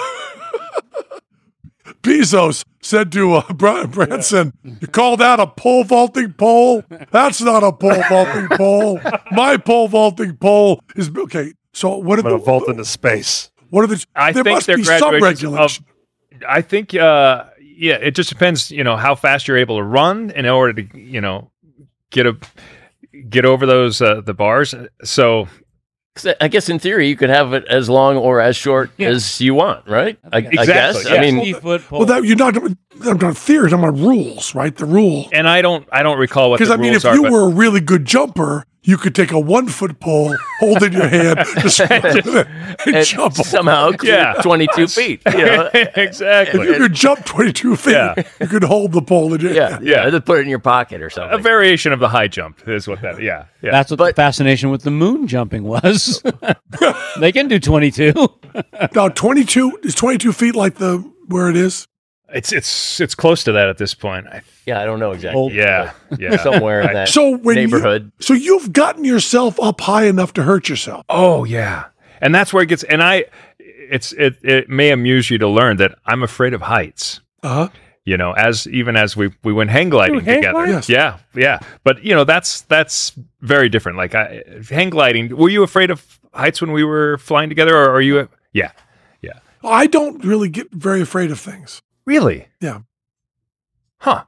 Bezos said to uh, Br- Branson, "You call that a pole vaulting pole? That's not a pole vaulting pole. My pole vaulting pole is okay." So what are I'm going the to vault into space. what are the? I there think must they're be some graduations of. regulation. I think, uh, yeah, it just depends. You know how fast you're able to run in order to, you know, get a get over those uh, the bars. So 'Cause I guess in theory you could have it as long or as short as you want, right? I, I Exactly, guess. yeah. I mean, Fifty-foot pole. Well, that you're not. I'm not theories. I'm on rules, right? The rule. and I don't I don't recall what the Because I mean, rules if are. you but- were a really good jumper, you could take a one foot pole, hold it in your hand, just and, and jump. over. somehow clear Yeah. twenty-two feet. You know? exactly. If you could jump twenty-two feet, Yeah. you could hold the pole in your Yeah, hand. yeah. Just put it in your pocket or A something. variation of the high jump is what that. Yeah, yeah. That's what But- the fascination with the moon jumping was. They can do twenty-two. Now, twenty-two is twenty-two feet like the where it is. it's it's it's close to that at this point. I, Yeah, I don't know exactly. yeah, yeah. Somewhere in that So when neighborhood. You, so you've gotten yourself up high enough to hurt yourself. Oh yeah, and that's where it gets. And I, it's it it may amuse you to learn that I'm afraid of heights. Uh huh. You know, as even as we we went hang gliding You hang together. glide? Yes. Yeah, yeah. But you know, that's that's very different. Like I, hang gliding. Were you afraid of heights when we were flying together, or are you? Yeah, yeah. I don't really get very afraid of things. Really? Yeah. Huh.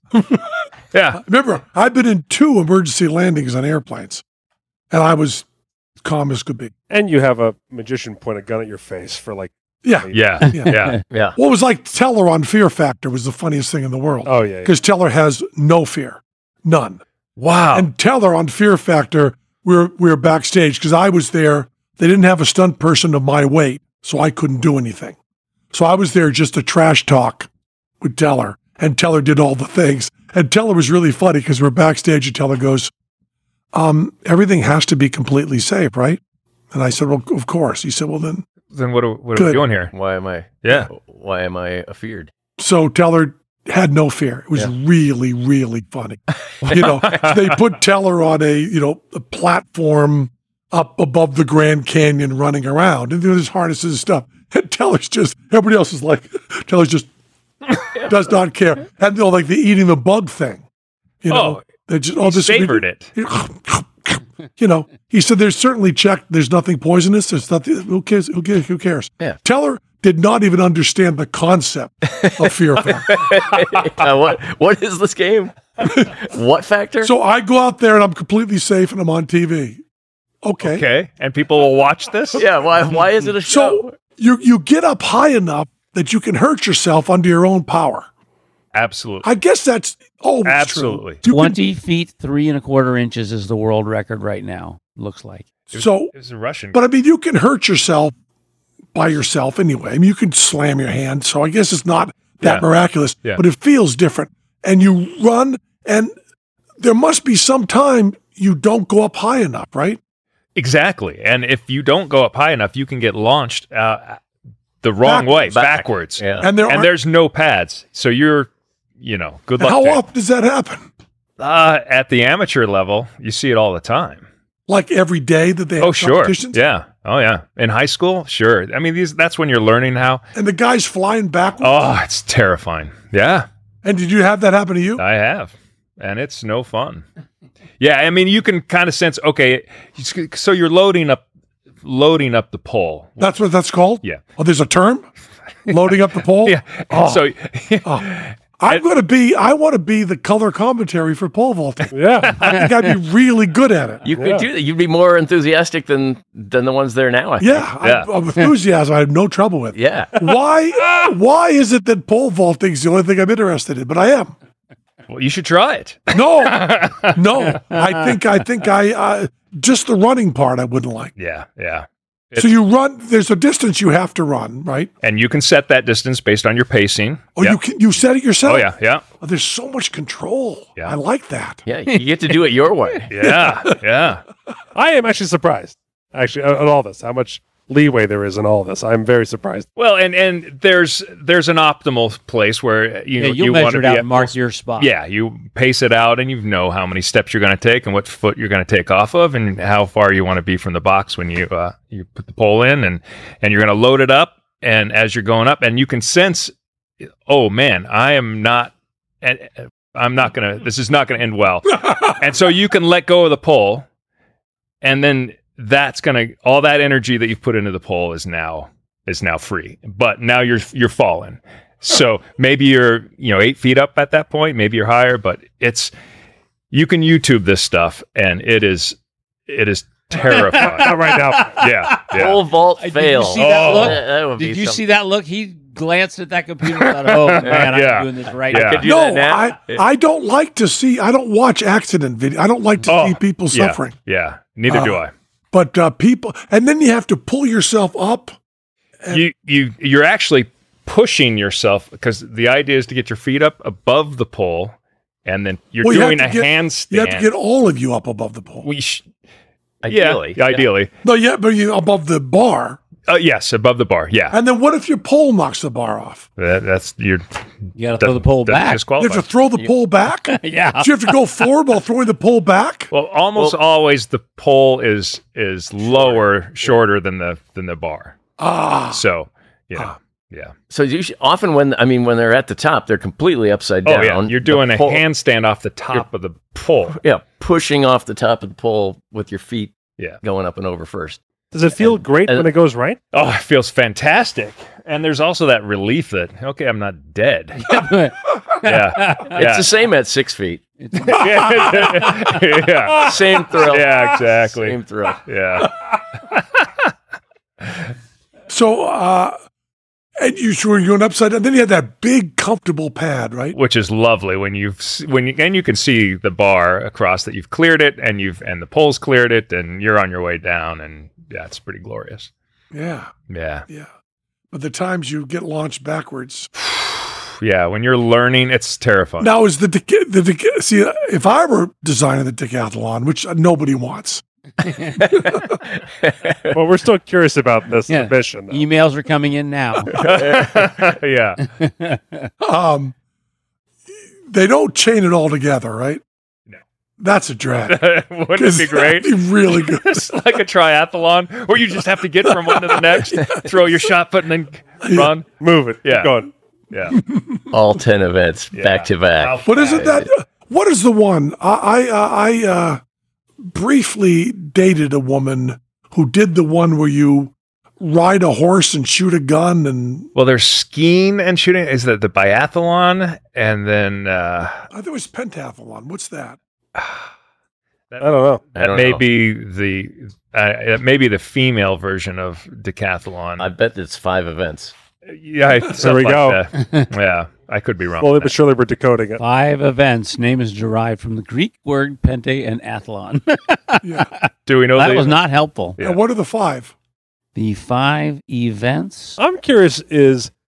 Yeah. Remember, I've been in two emergency landings on airplanes, and I was calm as could be. And you have a magician point a gun at your face for like, Yeah. Yeah. Yeah. Yeah. Yeah. What was like Teller on Fear Factor was the funniest thing in the world. oh, yeah. yeah. Because Teller has no fear, none. Wow. And Teller on Fear Factor, we were, we were backstage because I was there. They didn't have a stunt person of my weight, so I couldn't do anything. So I was there just to trash talk with Teller, and Teller did all the things. And Teller was really funny because we're backstage, and Teller goes, um, everything has to be completely safe, right? And I said, well, of course. He said, well, then. then what are, what are we Good. doing here? Why am I? Yeah. Why am I afeared? So Teller had no fear. It was Yeah. really, really funny. You know, they put Teller on a, you know, a platform up above the Grand Canyon running around, and there's harnesses and stuff. And Teller's just, everybody else is like, Teller's just does not care. And they're like the eating the bug thing. You know, Oh, they just, oh, this Savored it. You know, he said there's certainly checked. There's nothing poisonous. There's nothing. Who cares? Who cares? Who cares? Yeah. Teller did not even understand the concept of Fear Factor. Uh, what What is this game? What factor? So I go out there and I'm completely safe and I'm on T V. Okay. Okay. And people will watch this? yeah. Why Why is it a show? So you you get up high enough that you can hurt yourself under your own power. Absolutely. I guess that's always Absolutely. true. You can- Twenty feet three and a quarter inches is the world record right now. Looks like. so, It was a Russian. but I mean, you can hurt yourself by yourself anyway. I mean, you can slam your hand. So I guess it's not that Yeah. miraculous, Yeah. but it feels different. And you run, and there must be some time you don't go up high enough, right? Exactly. And if you don't go up high enough, you can get launched. Uh, the wrong way, Back. backwards. Yeah. And there And aren't- there's no pads. So you're, you know, good luck. How there. often does that happen? Uh, at the amateur level, you see it all the time. Like every day that they have Oh, sure. competitions? Yeah. Oh, yeah. In high school, sure. I mean, these that's when you're learning how. And the guy's flying backwards? Oh, it's terrifying. Yeah, And did you have that happen to you? I have. And it's no fun. Yeah, I mean, you can kind of sense, okay, so you're loading up loading up the pole. That's what that's called? Yeah. Oh, there's a term? Loading up the pole? Yeah. Oh. So I'm going to be, I want to be the color commentary for pole vaulting. Yeah. I think I'd be really good at it. You could Yeah. do that. You'd be more enthusiastic than than the ones there now. I think. Yeah, Yeah. I, I'm enthusiasm. I have no trouble with. Yeah. Why? Why is it that pole vaulting is the only thing I'm interested in? But I am. well, you should try it. No, no. I think I think I uh, just the running part I wouldn't like. Yeah, yeah. So you run. There's a distance you have to run, right? And you can set that distance based on your pacing. Oh, Yep. you can you set it yourself. Oh, yeah, yeah. Oh, there's so much control. Yeah. I like that. Yeah. You get to do it your way. Yeah, yeah. I am actually surprised, actually, on on all this, how much leeway there is in all this. I'm very surprised. Well, and and there's there's an optimal place where you Yeah, you'll you want measure to it be out at and mark full- your spot. Yeah, you pace it out, and you know how many steps you're going to take, and what foot you're going to take off of, and how far you want to be from the box when you uh, you put the pole in, and and you're going to load it up, and as you're going up, and you can sense, oh man, I am not, and I'm not gonna. This is not going to end well, and so you can let go of the pole, and then that's gonna all that energy that you've put into the pole is now is now free, but now you're you're falling. So maybe you're, you know, eight feet up at that point. Maybe you're higher, but it's you can YouTube this stuff, and it is it is terrifying. Not right now. yeah, yeah. Pole vault Uh, Did fail. you see that Oh. look? That- that would Did be you some- see that look? He glanced at that computer and thought, "Oh man, Yeah. I'm doing this right Yeah. now." Could do no, that now? I I don't like to see. I don't watch accident video. I don't like to Oh, see people yeah, suffering. Yeah, neither do Uh, I. But uh, people, and then you have to pull yourself up. You you you're actually pushing yourself because the idea is to get your feet up above the pole, and then you're Well, you have doing to a get- handstand. You have to get all of you up above the pole. we sh- Ideally. yeah, ideally. No, yeah, but you above the bar. Uh, yes, above the bar. Yeah, And then what if your pole knocks the bar off? that, that's you're You got to throw the pole back. You disqualified. have to throw the pole back. Yeah. So you have to go forward while throwing the pole back. Well, almost always the pole is is lower, shorter than the than the bar. Ah, So, you know, yeah. So you should, often when I mean when they're at the top, they're completely upside Oh down. yeah, you're The doing a pole- handstand off the top of the pole. Yeah, pushing off the top of the pole with your feet Yeah. going up and over first. Does it feel great and- when it goes right? Oh, it feels fantastic. And there's also that relief that okay, I'm not dead. yeah. It's the same at six feet. yeah. Same thrill. Yeah, exactly. Same thrill. Yeah. so uh, and you so you're going upside down. Then you have that big comfortable pad, right? Which is lovely when you've s- when you and you can see the bar across that you've cleared it and you've and the pole's cleared it and you're on your way down and yeah, it's pretty glorious. Yeah, Yeah. yeah. But the times you get launched backwards. Yeah, when you're learning, it's terrifying. Now is the deca- the deca- see if I were designing the decathlon, which nobody wants. Well, we're still curious about this Yeah. mission. though. Emails are coming in now. yeah. Um, they don't chain it all together, right? No. That's a drag. Wouldn't it 'Cause be great? That'd be really good. It's like a triathlon where you just have to get from one to the next, throw your shot put, and then run. Move it. Yeah. Keep going. Yeah. All ten events Yeah. back to back. What is it that? What is the one? I I, uh, I uh, briefly dated a woman who did the one where you ride a horse and shoot a gun, and Well, there's skiing and shooting. Is that the biathlon? And then uh, I think it was pentathlon. What's that? I don't know. I that don't may know. be the uh, it may be the female version of decathlon. I bet it's five events. yeah, I- There we something go. like that. Yeah, I could be wrong. Slowly with but surely, we're decoding it. Five events. Name is derived from the Greek word pente and athlon. Yeah. that. Do we know that the, was not helpful. Yeah. And what are the five? The five events. I'm curious is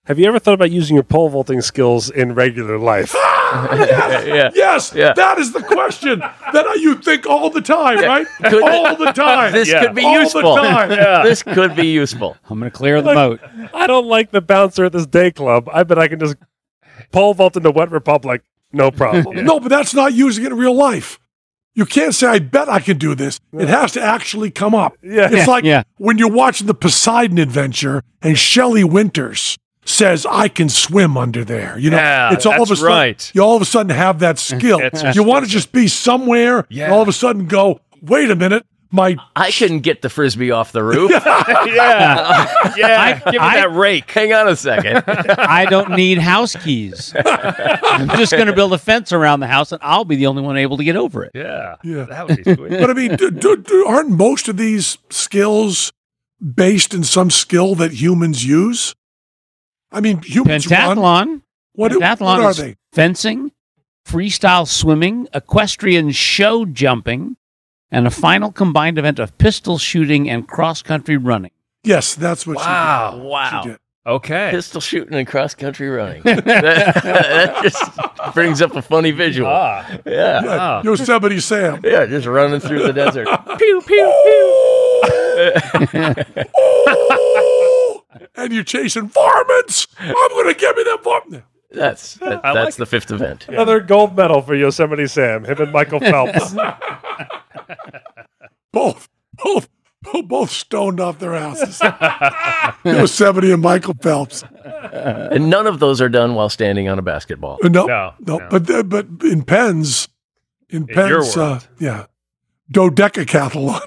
Have you ever thought about using your pole vaulting skills in regular life? yes, Yeah. yes, Yeah. that is the question that you think all the time, right? Could- all the time. This Yeah. could be all useful. the time. This could be useful. I'm going to clear the moat. I don't like the bouncer at this day club. I bet I can just pole vault into Wet Republic, no problem. No, but that's not using it in real life. You can't say, I bet I can do this. It has to actually come up. Yeah. It's like Yeah. when you're watching the Poseidon Adventure and Shelley Winters says, I can swim under there. You know, Yeah, it's all of a that's sudden, right. you all of a sudden have that skill. It's- you want to just be somewhere Yeah. and all of a sudden go, wait a minute, my I couldn't get the frisbee off the roof. yeah, yeah. Give me I- that rake. Hang on a second. I don't need house keys. I'm just going to build a fence around the house, and I'll be the only one able to get over it. Yeah, Yeah. that would be sweet. But I mean, do, do, do, aren't most of these skills based in some skill that humans use? I mean, humans run. Pentathlon. What, Pentathlon what are is they? fencing, freestyle swimming, equestrian show jumping, and a final combined event of pistol shooting and cross-country running. Yes, that's what Wow. she did. Wow. She did. Okay. Pistol shooting and cross country running. that, that just brings up a funny visual. Ah, Yeah. ah. Yosemite Sam. Yeah, just running through the desert. Pew pew pew. Oh! And you're chasing varmints. I'm going to give me that varmint. That's that, I that's like the fifth event. Another gold medal for Yosemite Sam, him and Michael Phelps. Both, both, both stoned off their asses. Yosemite and Michael Phelps. And none of those are done while standing on a basketball. Uh, No, No, no, no. But uh, but in Penn's, in In your Penn's, uh, world. yeah, dodecathlon.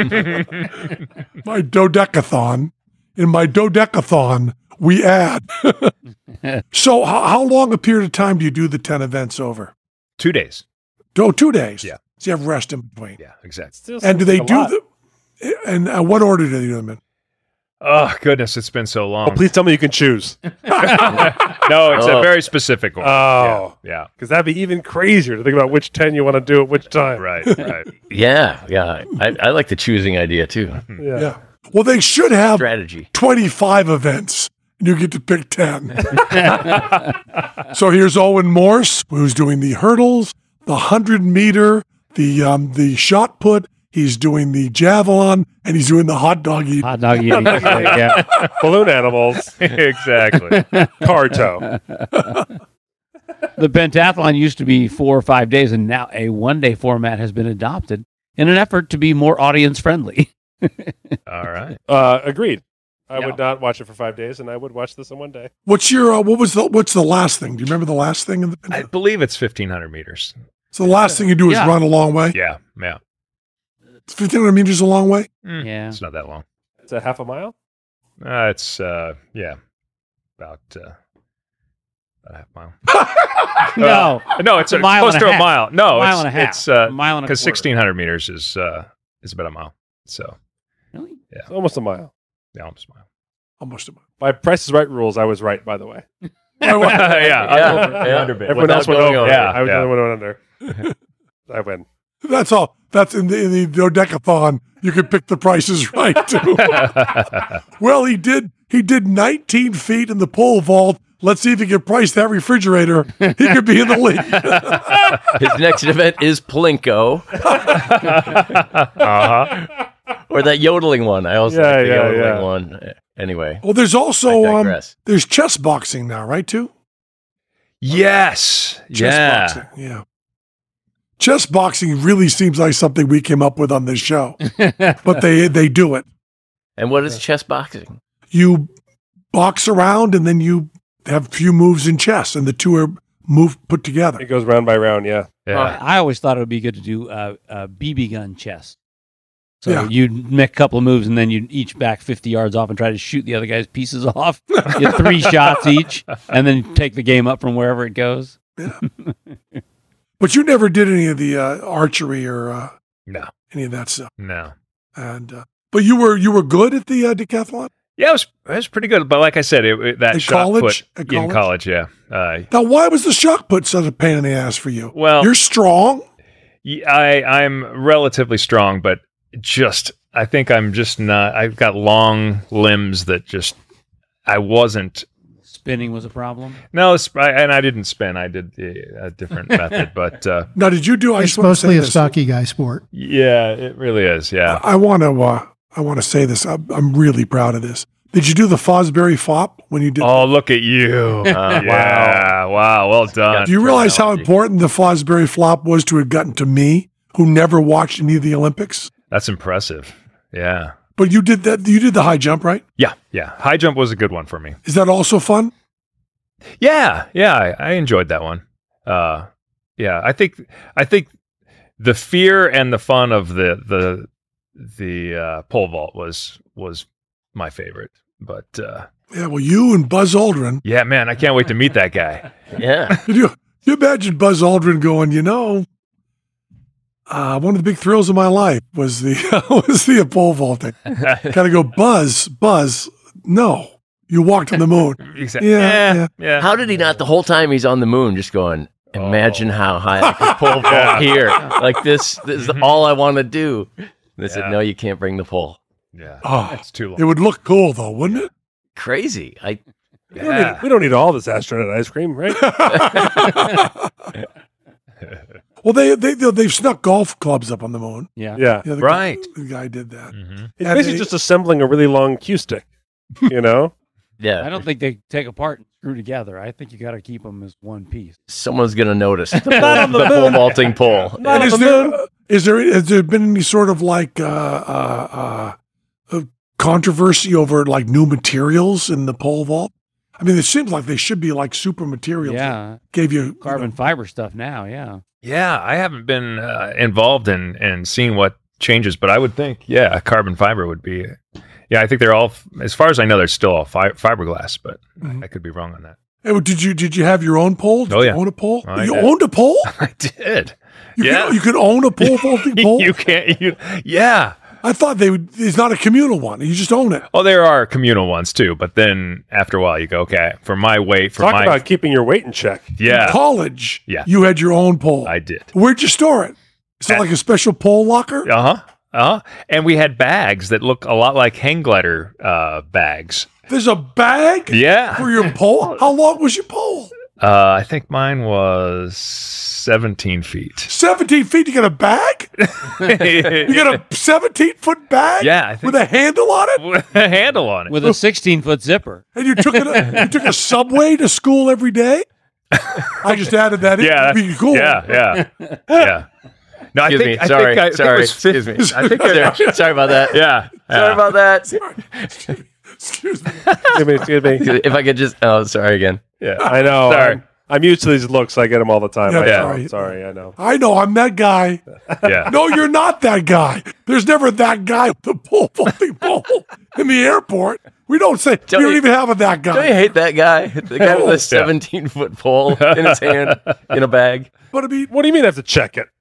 My dodecathon. In my dodecathon, we add. So, how, how long a period of time do you do the ten events over? Two days. Oh, two days. Yeah. So you have rest in between. Yeah, exactly. Still And do seems they like a do lot. the? And uh, what order do they do them in? Oh goodness, it's been so Oh, long. please tell me you can choose. no, it's Oh. a very specific one. Oh. yeah, Because that'd be even crazier to think about which ten you want to do at which yeah. time. Right, right. Yeah, yeah. I, I like the choosing idea too. Yeah. Yeah. Well, they should have Strategy. twenty-five events, and you get to pick ten. So here's Owen Morse, who's doing the hurdles, the hundred meter, the um, the shot put. He's doing the javelin, and he's doing the hot dog eating. Hot dog eating. yeah. Balloon animals, exactly. car tow. The pentathlon used to be four or five days, and now a one-day format has been adopted in an effort to be more audience-friendly. All right. Uh, agreed. I Yeah. would not watch it for five days, and I would watch this in one day. What's your uh, what was the what's the last thing? Do you remember the last thing in the? I believe it's fifteen hundred meters. So the last thing you do is Yeah. run a long way. Yeah, yeah. fifteen hundred meters a long way. Mm, Yeah. It's not that long. It's a half a mile. Uh, it's uh, yeah, about uh, about a half mile. No. Uh, no, it's a a mile close and a to half. a mile. No, A mile it's, and a half. It's uh, A mile and a because quarter. sixteen hundred meters is uh, is about a mile. So Really? It's almost a mile. yeah, almost a mile. Almost a mile. By Price is Right rules, I was right, by the way. yeah, Yeah, I'll go for the yeah. under bit. Everyone Without else went going over. over. Yeah, I was yeah. the only one who went under. I win. That's all. That's in the in the dodecathon. You could pick the prices right too. Well, he did. He did nineteen feet in the pole vault. Let's see if he can price that refrigerator. He could be in the league. His next event is Plinko, uh-huh. or that yodeling one. I also Yeah, like the yeah, yodeling yeah. one. Anyway, Well, there's also I um, digress. there's chess boxing now, right? Too. Yes. Chess yeah. boxing. Yeah. Chess boxing really seems like something we came up with on this show, but they they do it. And what is chess boxing? You box around and then you have a few moves in chess, and the two are move put together. It goes round by round, yeah. Yeah. I always thought it would be good to do uh, uh, B B gun chess. So Yeah. you'd make a couple of moves, and then you'd each back fifty yards off and try to shoot the other guy's pieces off. Get three shots each, and then take the game up from wherever it goes. But you never did any of the uh, archery or uh, No. any of that stuff. No. And uh, but you were you were good at the uh, decathlon. Yeah, it was it was pretty good. But like I said, it, it- that At shot college? put At in college? college. Yeah. Uh, Now, why was the shot put such a pain in the ass for you? Well- you're strong. y- I I'm relatively strong, but just I think I'm just not. I've got long limbs that just I wasn't spinning was a problem. No, sp- I- and I didn't spin. I did a, a different method, but uh, Now, did you do? I It's just want to mostly say a this. stocky guy sport. yeah, it really is. Yeah. I want to. Uh, I want to say this. I'm, I'm really proud of this. Did you do the Fosbury flop when you did? Oh, look at you! yeah, wow, well done. Do you realize how important the Fosbury flop was to have gotten to me, who never watched any of the Olympics? That's impressive. Yeah, But you did that. You did the high jump, right? yeah, yeah. High jump was a good one for me. Is that also fun? Yeah, yeah, I, I enjoyed that one. Uh, yeah, I think I think the fear and the fun of the the the uh, pole vault was was my favorite. But uh, Yeah. Well, you and Buzz Aldrin. yeah, man, I can't wait to meet that guy. Yeah. Could you, you imagine Buzz Aldrin going? You know, uh, one of the big thrills of my life was the was the pole vaulting. Kind of go, Buzz, Buzz. No, you walked on the moon. Exactly. Yeah, Yeah, yeah. yeah. How did he not the whole time he's on the moon just going, imagine how high I could pole vault here. Like this, this is all I want to do. They said, Yeah. no, you can't bring the pole. Yeah, Oh, it's too long. it would look cool though, wouldn't it? Crazy. I We don't, need, we don't need all this astronaut ice cream, right? Well, they they they've snuck golf clubs up on the moon. Yeah. yeah. Yeah, the Right. Guy, the guy did that. Mhm. It's And basically they- just assembling a really long cue stick, you know? yeah. I don't think they take apart and screw together. I think you got to keep them as one piece. Someone's gonna notice the pole, Not on the the pole moon. vaulting pole. Not And on is the there moon. is there has there been any sort of like uh, uh, uh, uh, controversy over like new materials in the pole vault? I mean, it seems like they should be like super materials. that Yeah. gave you Carbon you know, fiber stuff now. Yeah. Yeah, I haven't been uh, involved in in seeing what changes, but I would think, yeah, carbon fiber would be. Yeah, I think they're all, as far as I know, they're still all fi- fiberglass, but I could be wrong on that. Hey, did you did you have your own pole? Did Oh, yeah. you own a pole? I you did. owned a pole? I did. You yeah, could, you could own a pole vaulting pole. you can't. You, yeah. I thought they would. It's not a communal one. You just own it. Oh, there are communal ones too, but then after a while, you go, okay, for my weight, for Talk my about keeping your weight in check. yeah, College. Yeah. You had your own pole. I did. Where'd you store it? Is it At- like a special pole locker? Uh huh. Uh huh. And we had bags that look a lot like hang glider uh, bags. There's a bag Yeah. for your pole. How long was your pole? Uh, I think mine was seventeen feet. seventeen feet. You got a bag? You got a seventeen foot bag? Yeah, I think with a handle on it. with a handle on it. With a sixteen foot zipper. And you took it. You took a subway to school every day. I just added that in. Yeah, It'd be cool. yeah, yeah, yeah. No, I Excuse think, me. I Sorry. think I, I think Sorry. it was fif- Excuse me. I think I, Sorry, sorry about that. yeah, Sorry yeah. about that. Excuse me. Excuse me, excuse me. If I could just, oh, sorry again. yeah. I know. Sorry. I'm, I'm used to these looks. I get them all the time. Yeah, I know. sorry. Sorry, I know. I know. I'm that guy. Yeah. No, you're not that guy. There's never that guy with the pole vaulting pole in the airport. We don't say. Don't we don't you- even have a that Don't you guy. hate that guy? The guy with a seventeen foot pole in his hand in a bag. But I mean, What do you mean I have to check it?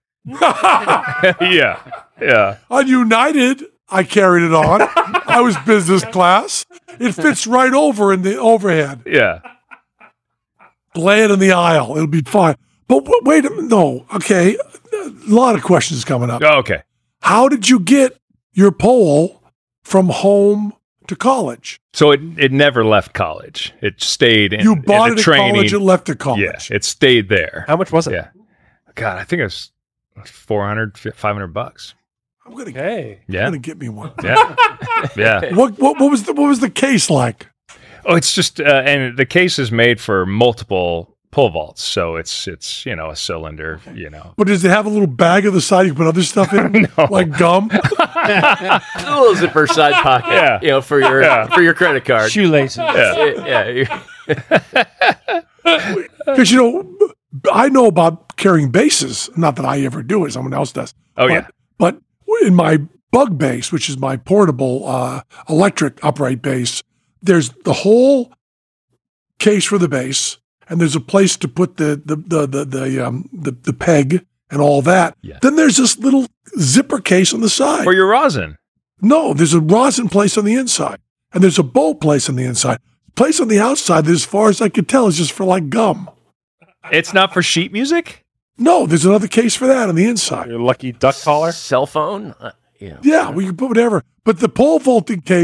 yeah, yeah. on United, I carried it on. I was business class. It fits right over in the overhead. Yeah. Lay it in the aisle. It'll be fine. But w- wait a minute. No. Okay. A lot of questions coming up. Oh, okay. How did you get your pole from home to college? So it it never left college. It stayed in, You bought in it the at training. college and left at college. Yeah, it stayed there. How much was it? Yeah. God, I think it was four hundred, five hundred bucks. I'm gonna, Hey. I'm Yeah. gonna get me one. Yeah. Yeah. What, what what was the what was the case like? Oh, it's just, uh, and the case is made for multiple pole vaults. So it's, it's, you know, a cylinder, you know. But does it have a little bag of the side you can put other stuff in, No. like gum? A little zipper side pocket, Yeah. you know, for your Yeah. for your credit card. Shoelaces. Yeah. Yeah, yeah. Because you know, I know about carrying bases. Not that I ever do it; someone else does. Oh, but, yeah. But in my bug base, which is my portable uh, electric upright base, there's the whole case for the base, and there's a place to put the the the the the, um, the, the peg and all that. Yeah. Then there's this little zipper case on the side. For your rosin. No, there's a rosin place on the inside, and there's a bowl place on the inside. Place on the outside, that as far as I could tell, is just for like gum. It's not for sheet music? No, there's another case for that on the inside. Your lucky duck collar. Cell phone. Uh, yeah. Yeah, we can put whatever. But the pole vaulting case,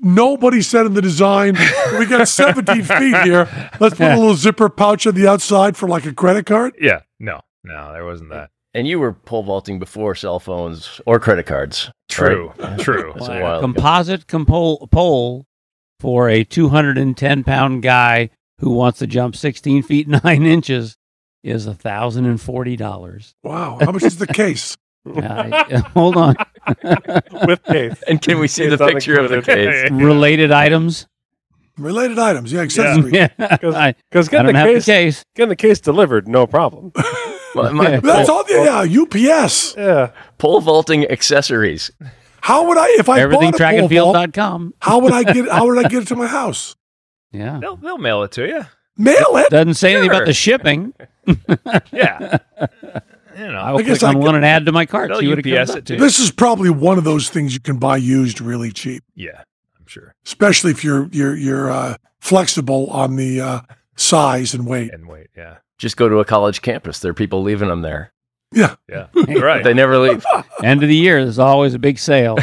nobody said in the design, we got seventeen feet here. Let's put a little zipper pouch on the outside for like a credit card. Yeah, no, no, there wasn't that. And you were pole vaulting before cell phones or credit cards. True, right? true. That's a Wow. while ago. Composite compol- pole for a two hundred ten pound guy who wants to jump sixteen feet nine inches is one thousand forty dollars. Wow. How much is the case? Uh, hold on. With case. And can we see It's the not picture of the included. case? Related items. Related items. Yeah, accessories. Yeah. I, Because I getting don't the have case, the case. getting the case delivered, no problem. My, my That's pole, all. Yeah, U P S. Yeah. pole vaulting accessories. How would I, if I Everything bought a track pole and field vault, dot com. how would I get? How would I get it to my house? Yeah. They'll they'll mail it to you. Mail it. Doesn't say anything Sure. about the shipping. Yeah, you know, I will I guess click on I one and add to my cart. they'll See what it U P S comes it up to to. you. This is probably one of those things you can buy used really cheap, Yeah, I'm sure. especially if you're you're you're uh, flexible on the uh, size and weight. And wait, yeah, Just go to a college campus. There are people leaving them there. Yeah. yeah, right. They never leave. End of the year, there's always a big sale.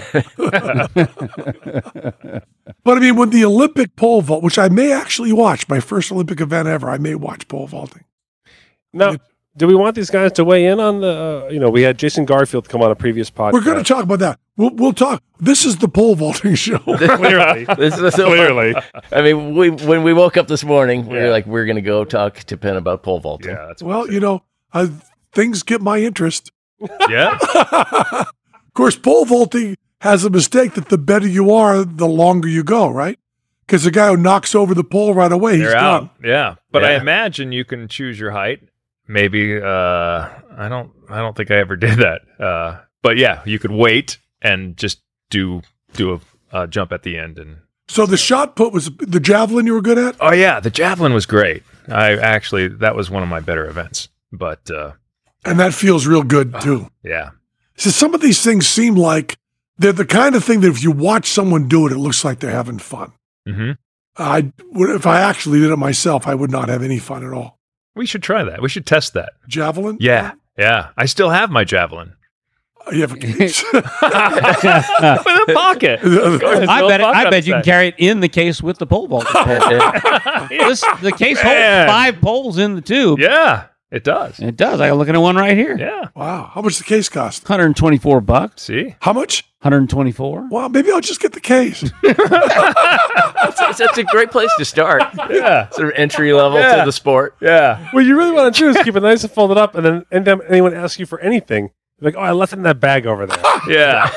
But I mean, when the Olympic pole vault, which I may actually watch, my first Olympic event ever, I may watch pole vaulting. Now, do we want these guys to weigh in on the, uh, you know, we had Jason Garfield come on a previous podcast. We're going to talk about that. We'll, we'll talk. This is the pole vaulting show. Clearly. This is Clearly. I mean, we when we woke up this morning, we Yeah. were like, we're going to go talk to Penn about pole vaulting. Yeah, that's Well, you know, uh, things get my interest. yeah. Of course, pole vaulting has a mistake that the better you are, the longer you go, right? Because the guy who knocks over the pole right away, he's They're gone. out. Yeah, but I Yeah. imagine you can choose your height. Maybe uh, I don't. I don't think I ever did that. Uh, but yeah, you could wait and just do do a uh, jump at the end. And So the shot put was the javelin you were good at? oh yeah, the javelin was great. I actually that was one of my better events. But uh, And that feels real good, too. yeah, So some of these things seem like they're the kind of thing that if you watch someone do it, it looks like they're having fun. hmm I would, if I actually did it myself, I would not have any fun at all. we should try that. We should test that. Javelin? Yeah, yeah. I still have my javelin Uh, You have a case. in the pocket. I no bet. It, I fuck bet you can upset. carry it in the case with the pole vault. this, the case Man. holds five poles in the tube. Yeah, it does. It does. I'm looking at one right here. Yeah. Wow. How much does the case cost? one hundred twenty-four bucks. See. How much? one hundred twenty-four. Well, maybe I'll just get the case. That's, that's a great place to start. Yeah. Sort of entry level Yeah. to the sport. Yeah. What you really want to do is keep it nice and fold it up, and then anytime anyone asks you for anything, you're like, oh, I left it in that bag over there. Yeah.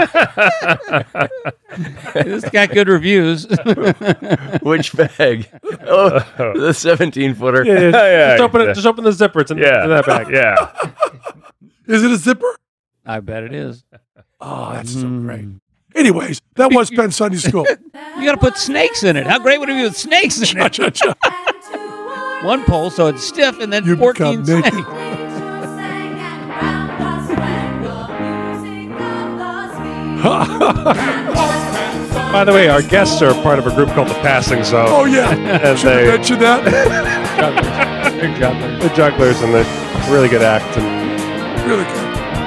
This got good reviews. Which bag? Oh, the seventeen footer. Yeah, yeah. Yeah, just, open it, yeah. just open the zipper. It's in, Yeah. in that bag. Yeah. Is it a zipper? I bet it is. Oh, that's so Mm. great. Anyways, that was Penn Sunday School. You got to put snakes in it. How great would it be with snakes in it? And to our One pole so it's stiff, and then You fourteen become naked. snakes. angels sang and round us rang the music of the streets. By the way, our guests are part of a group called the Passing Zone. Oh, yeah. And Should I they, mention that? They're jugglers. they're jugglers and they're a really good act. And Really good.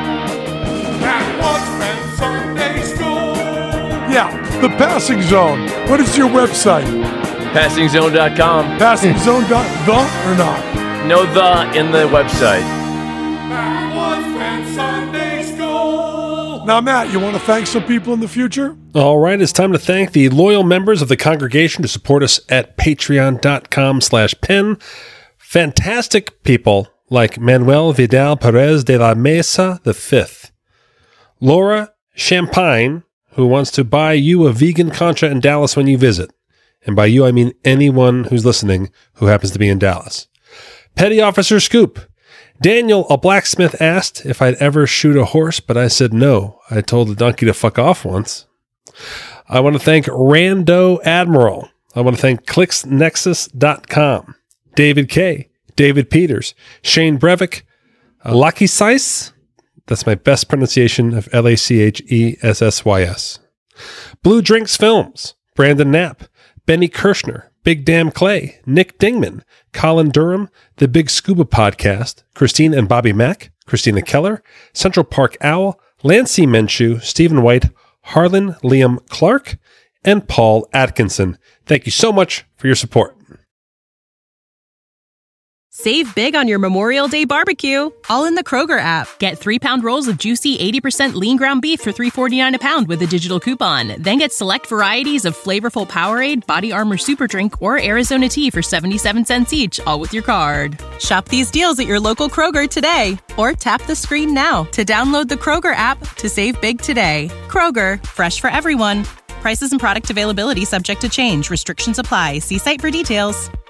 Yeah, the Passing Zone. What is your website? Passing zone dot com. Passing Zone dot the or not? No the in the website. Now, Matt, you want to thank some people in the future? All right, it's time to thank the loyal members of the congregation to support us at patreon.com slash pen. Fantastic people like Manuel Vidal Perez de la Mesa the fifth, Laura Champagne, who wants to buy you a vegan concha in Dallas when you visit. And by you, I mean anyone who's listening who happens to be in Dallas. Petty Officer Scoop. Daniel, a blacksmith, asked if I'd ever shoot a horse, but I said no. I told the donkey to fuck off once. I want to thank Rando Admiral. I want to thank clicks nexus dot com. David K., David Peters, Shane Brevick, uh, Lucky Sice. That's my best pronunciation of L A C H E S S Y S. Blue Drinks Films, Brandon Knapp, Benny Kirshner, Big Damn Clay, Nick Dingman, Colin Durham, The Big Scuba Podcast, Christine and Bobby Mack, Christina Keller, Central Park Owl, Lancey Menchu, Stephen White, Harlan Liam Clark, and Paul Atkinson. Thank you so much for your support. Save big on your Memorial Day barbecue, all in the Kroger app. Get three-pound rolls of juicy eighty percent lean ground beef for three forty-nine a pound with a digital coupon. Then get select varieties of flavorful Powerade, Body Armor Super Drink, or Arizona tea for seventy-seven cents each, all with your card. Shop these deals at your local Kroger today, or tap the screen now to download the Kroger app to save big today. Kroger, fresh for everyone. Prices and product availability subject to change. Restrictions apply. See site for details.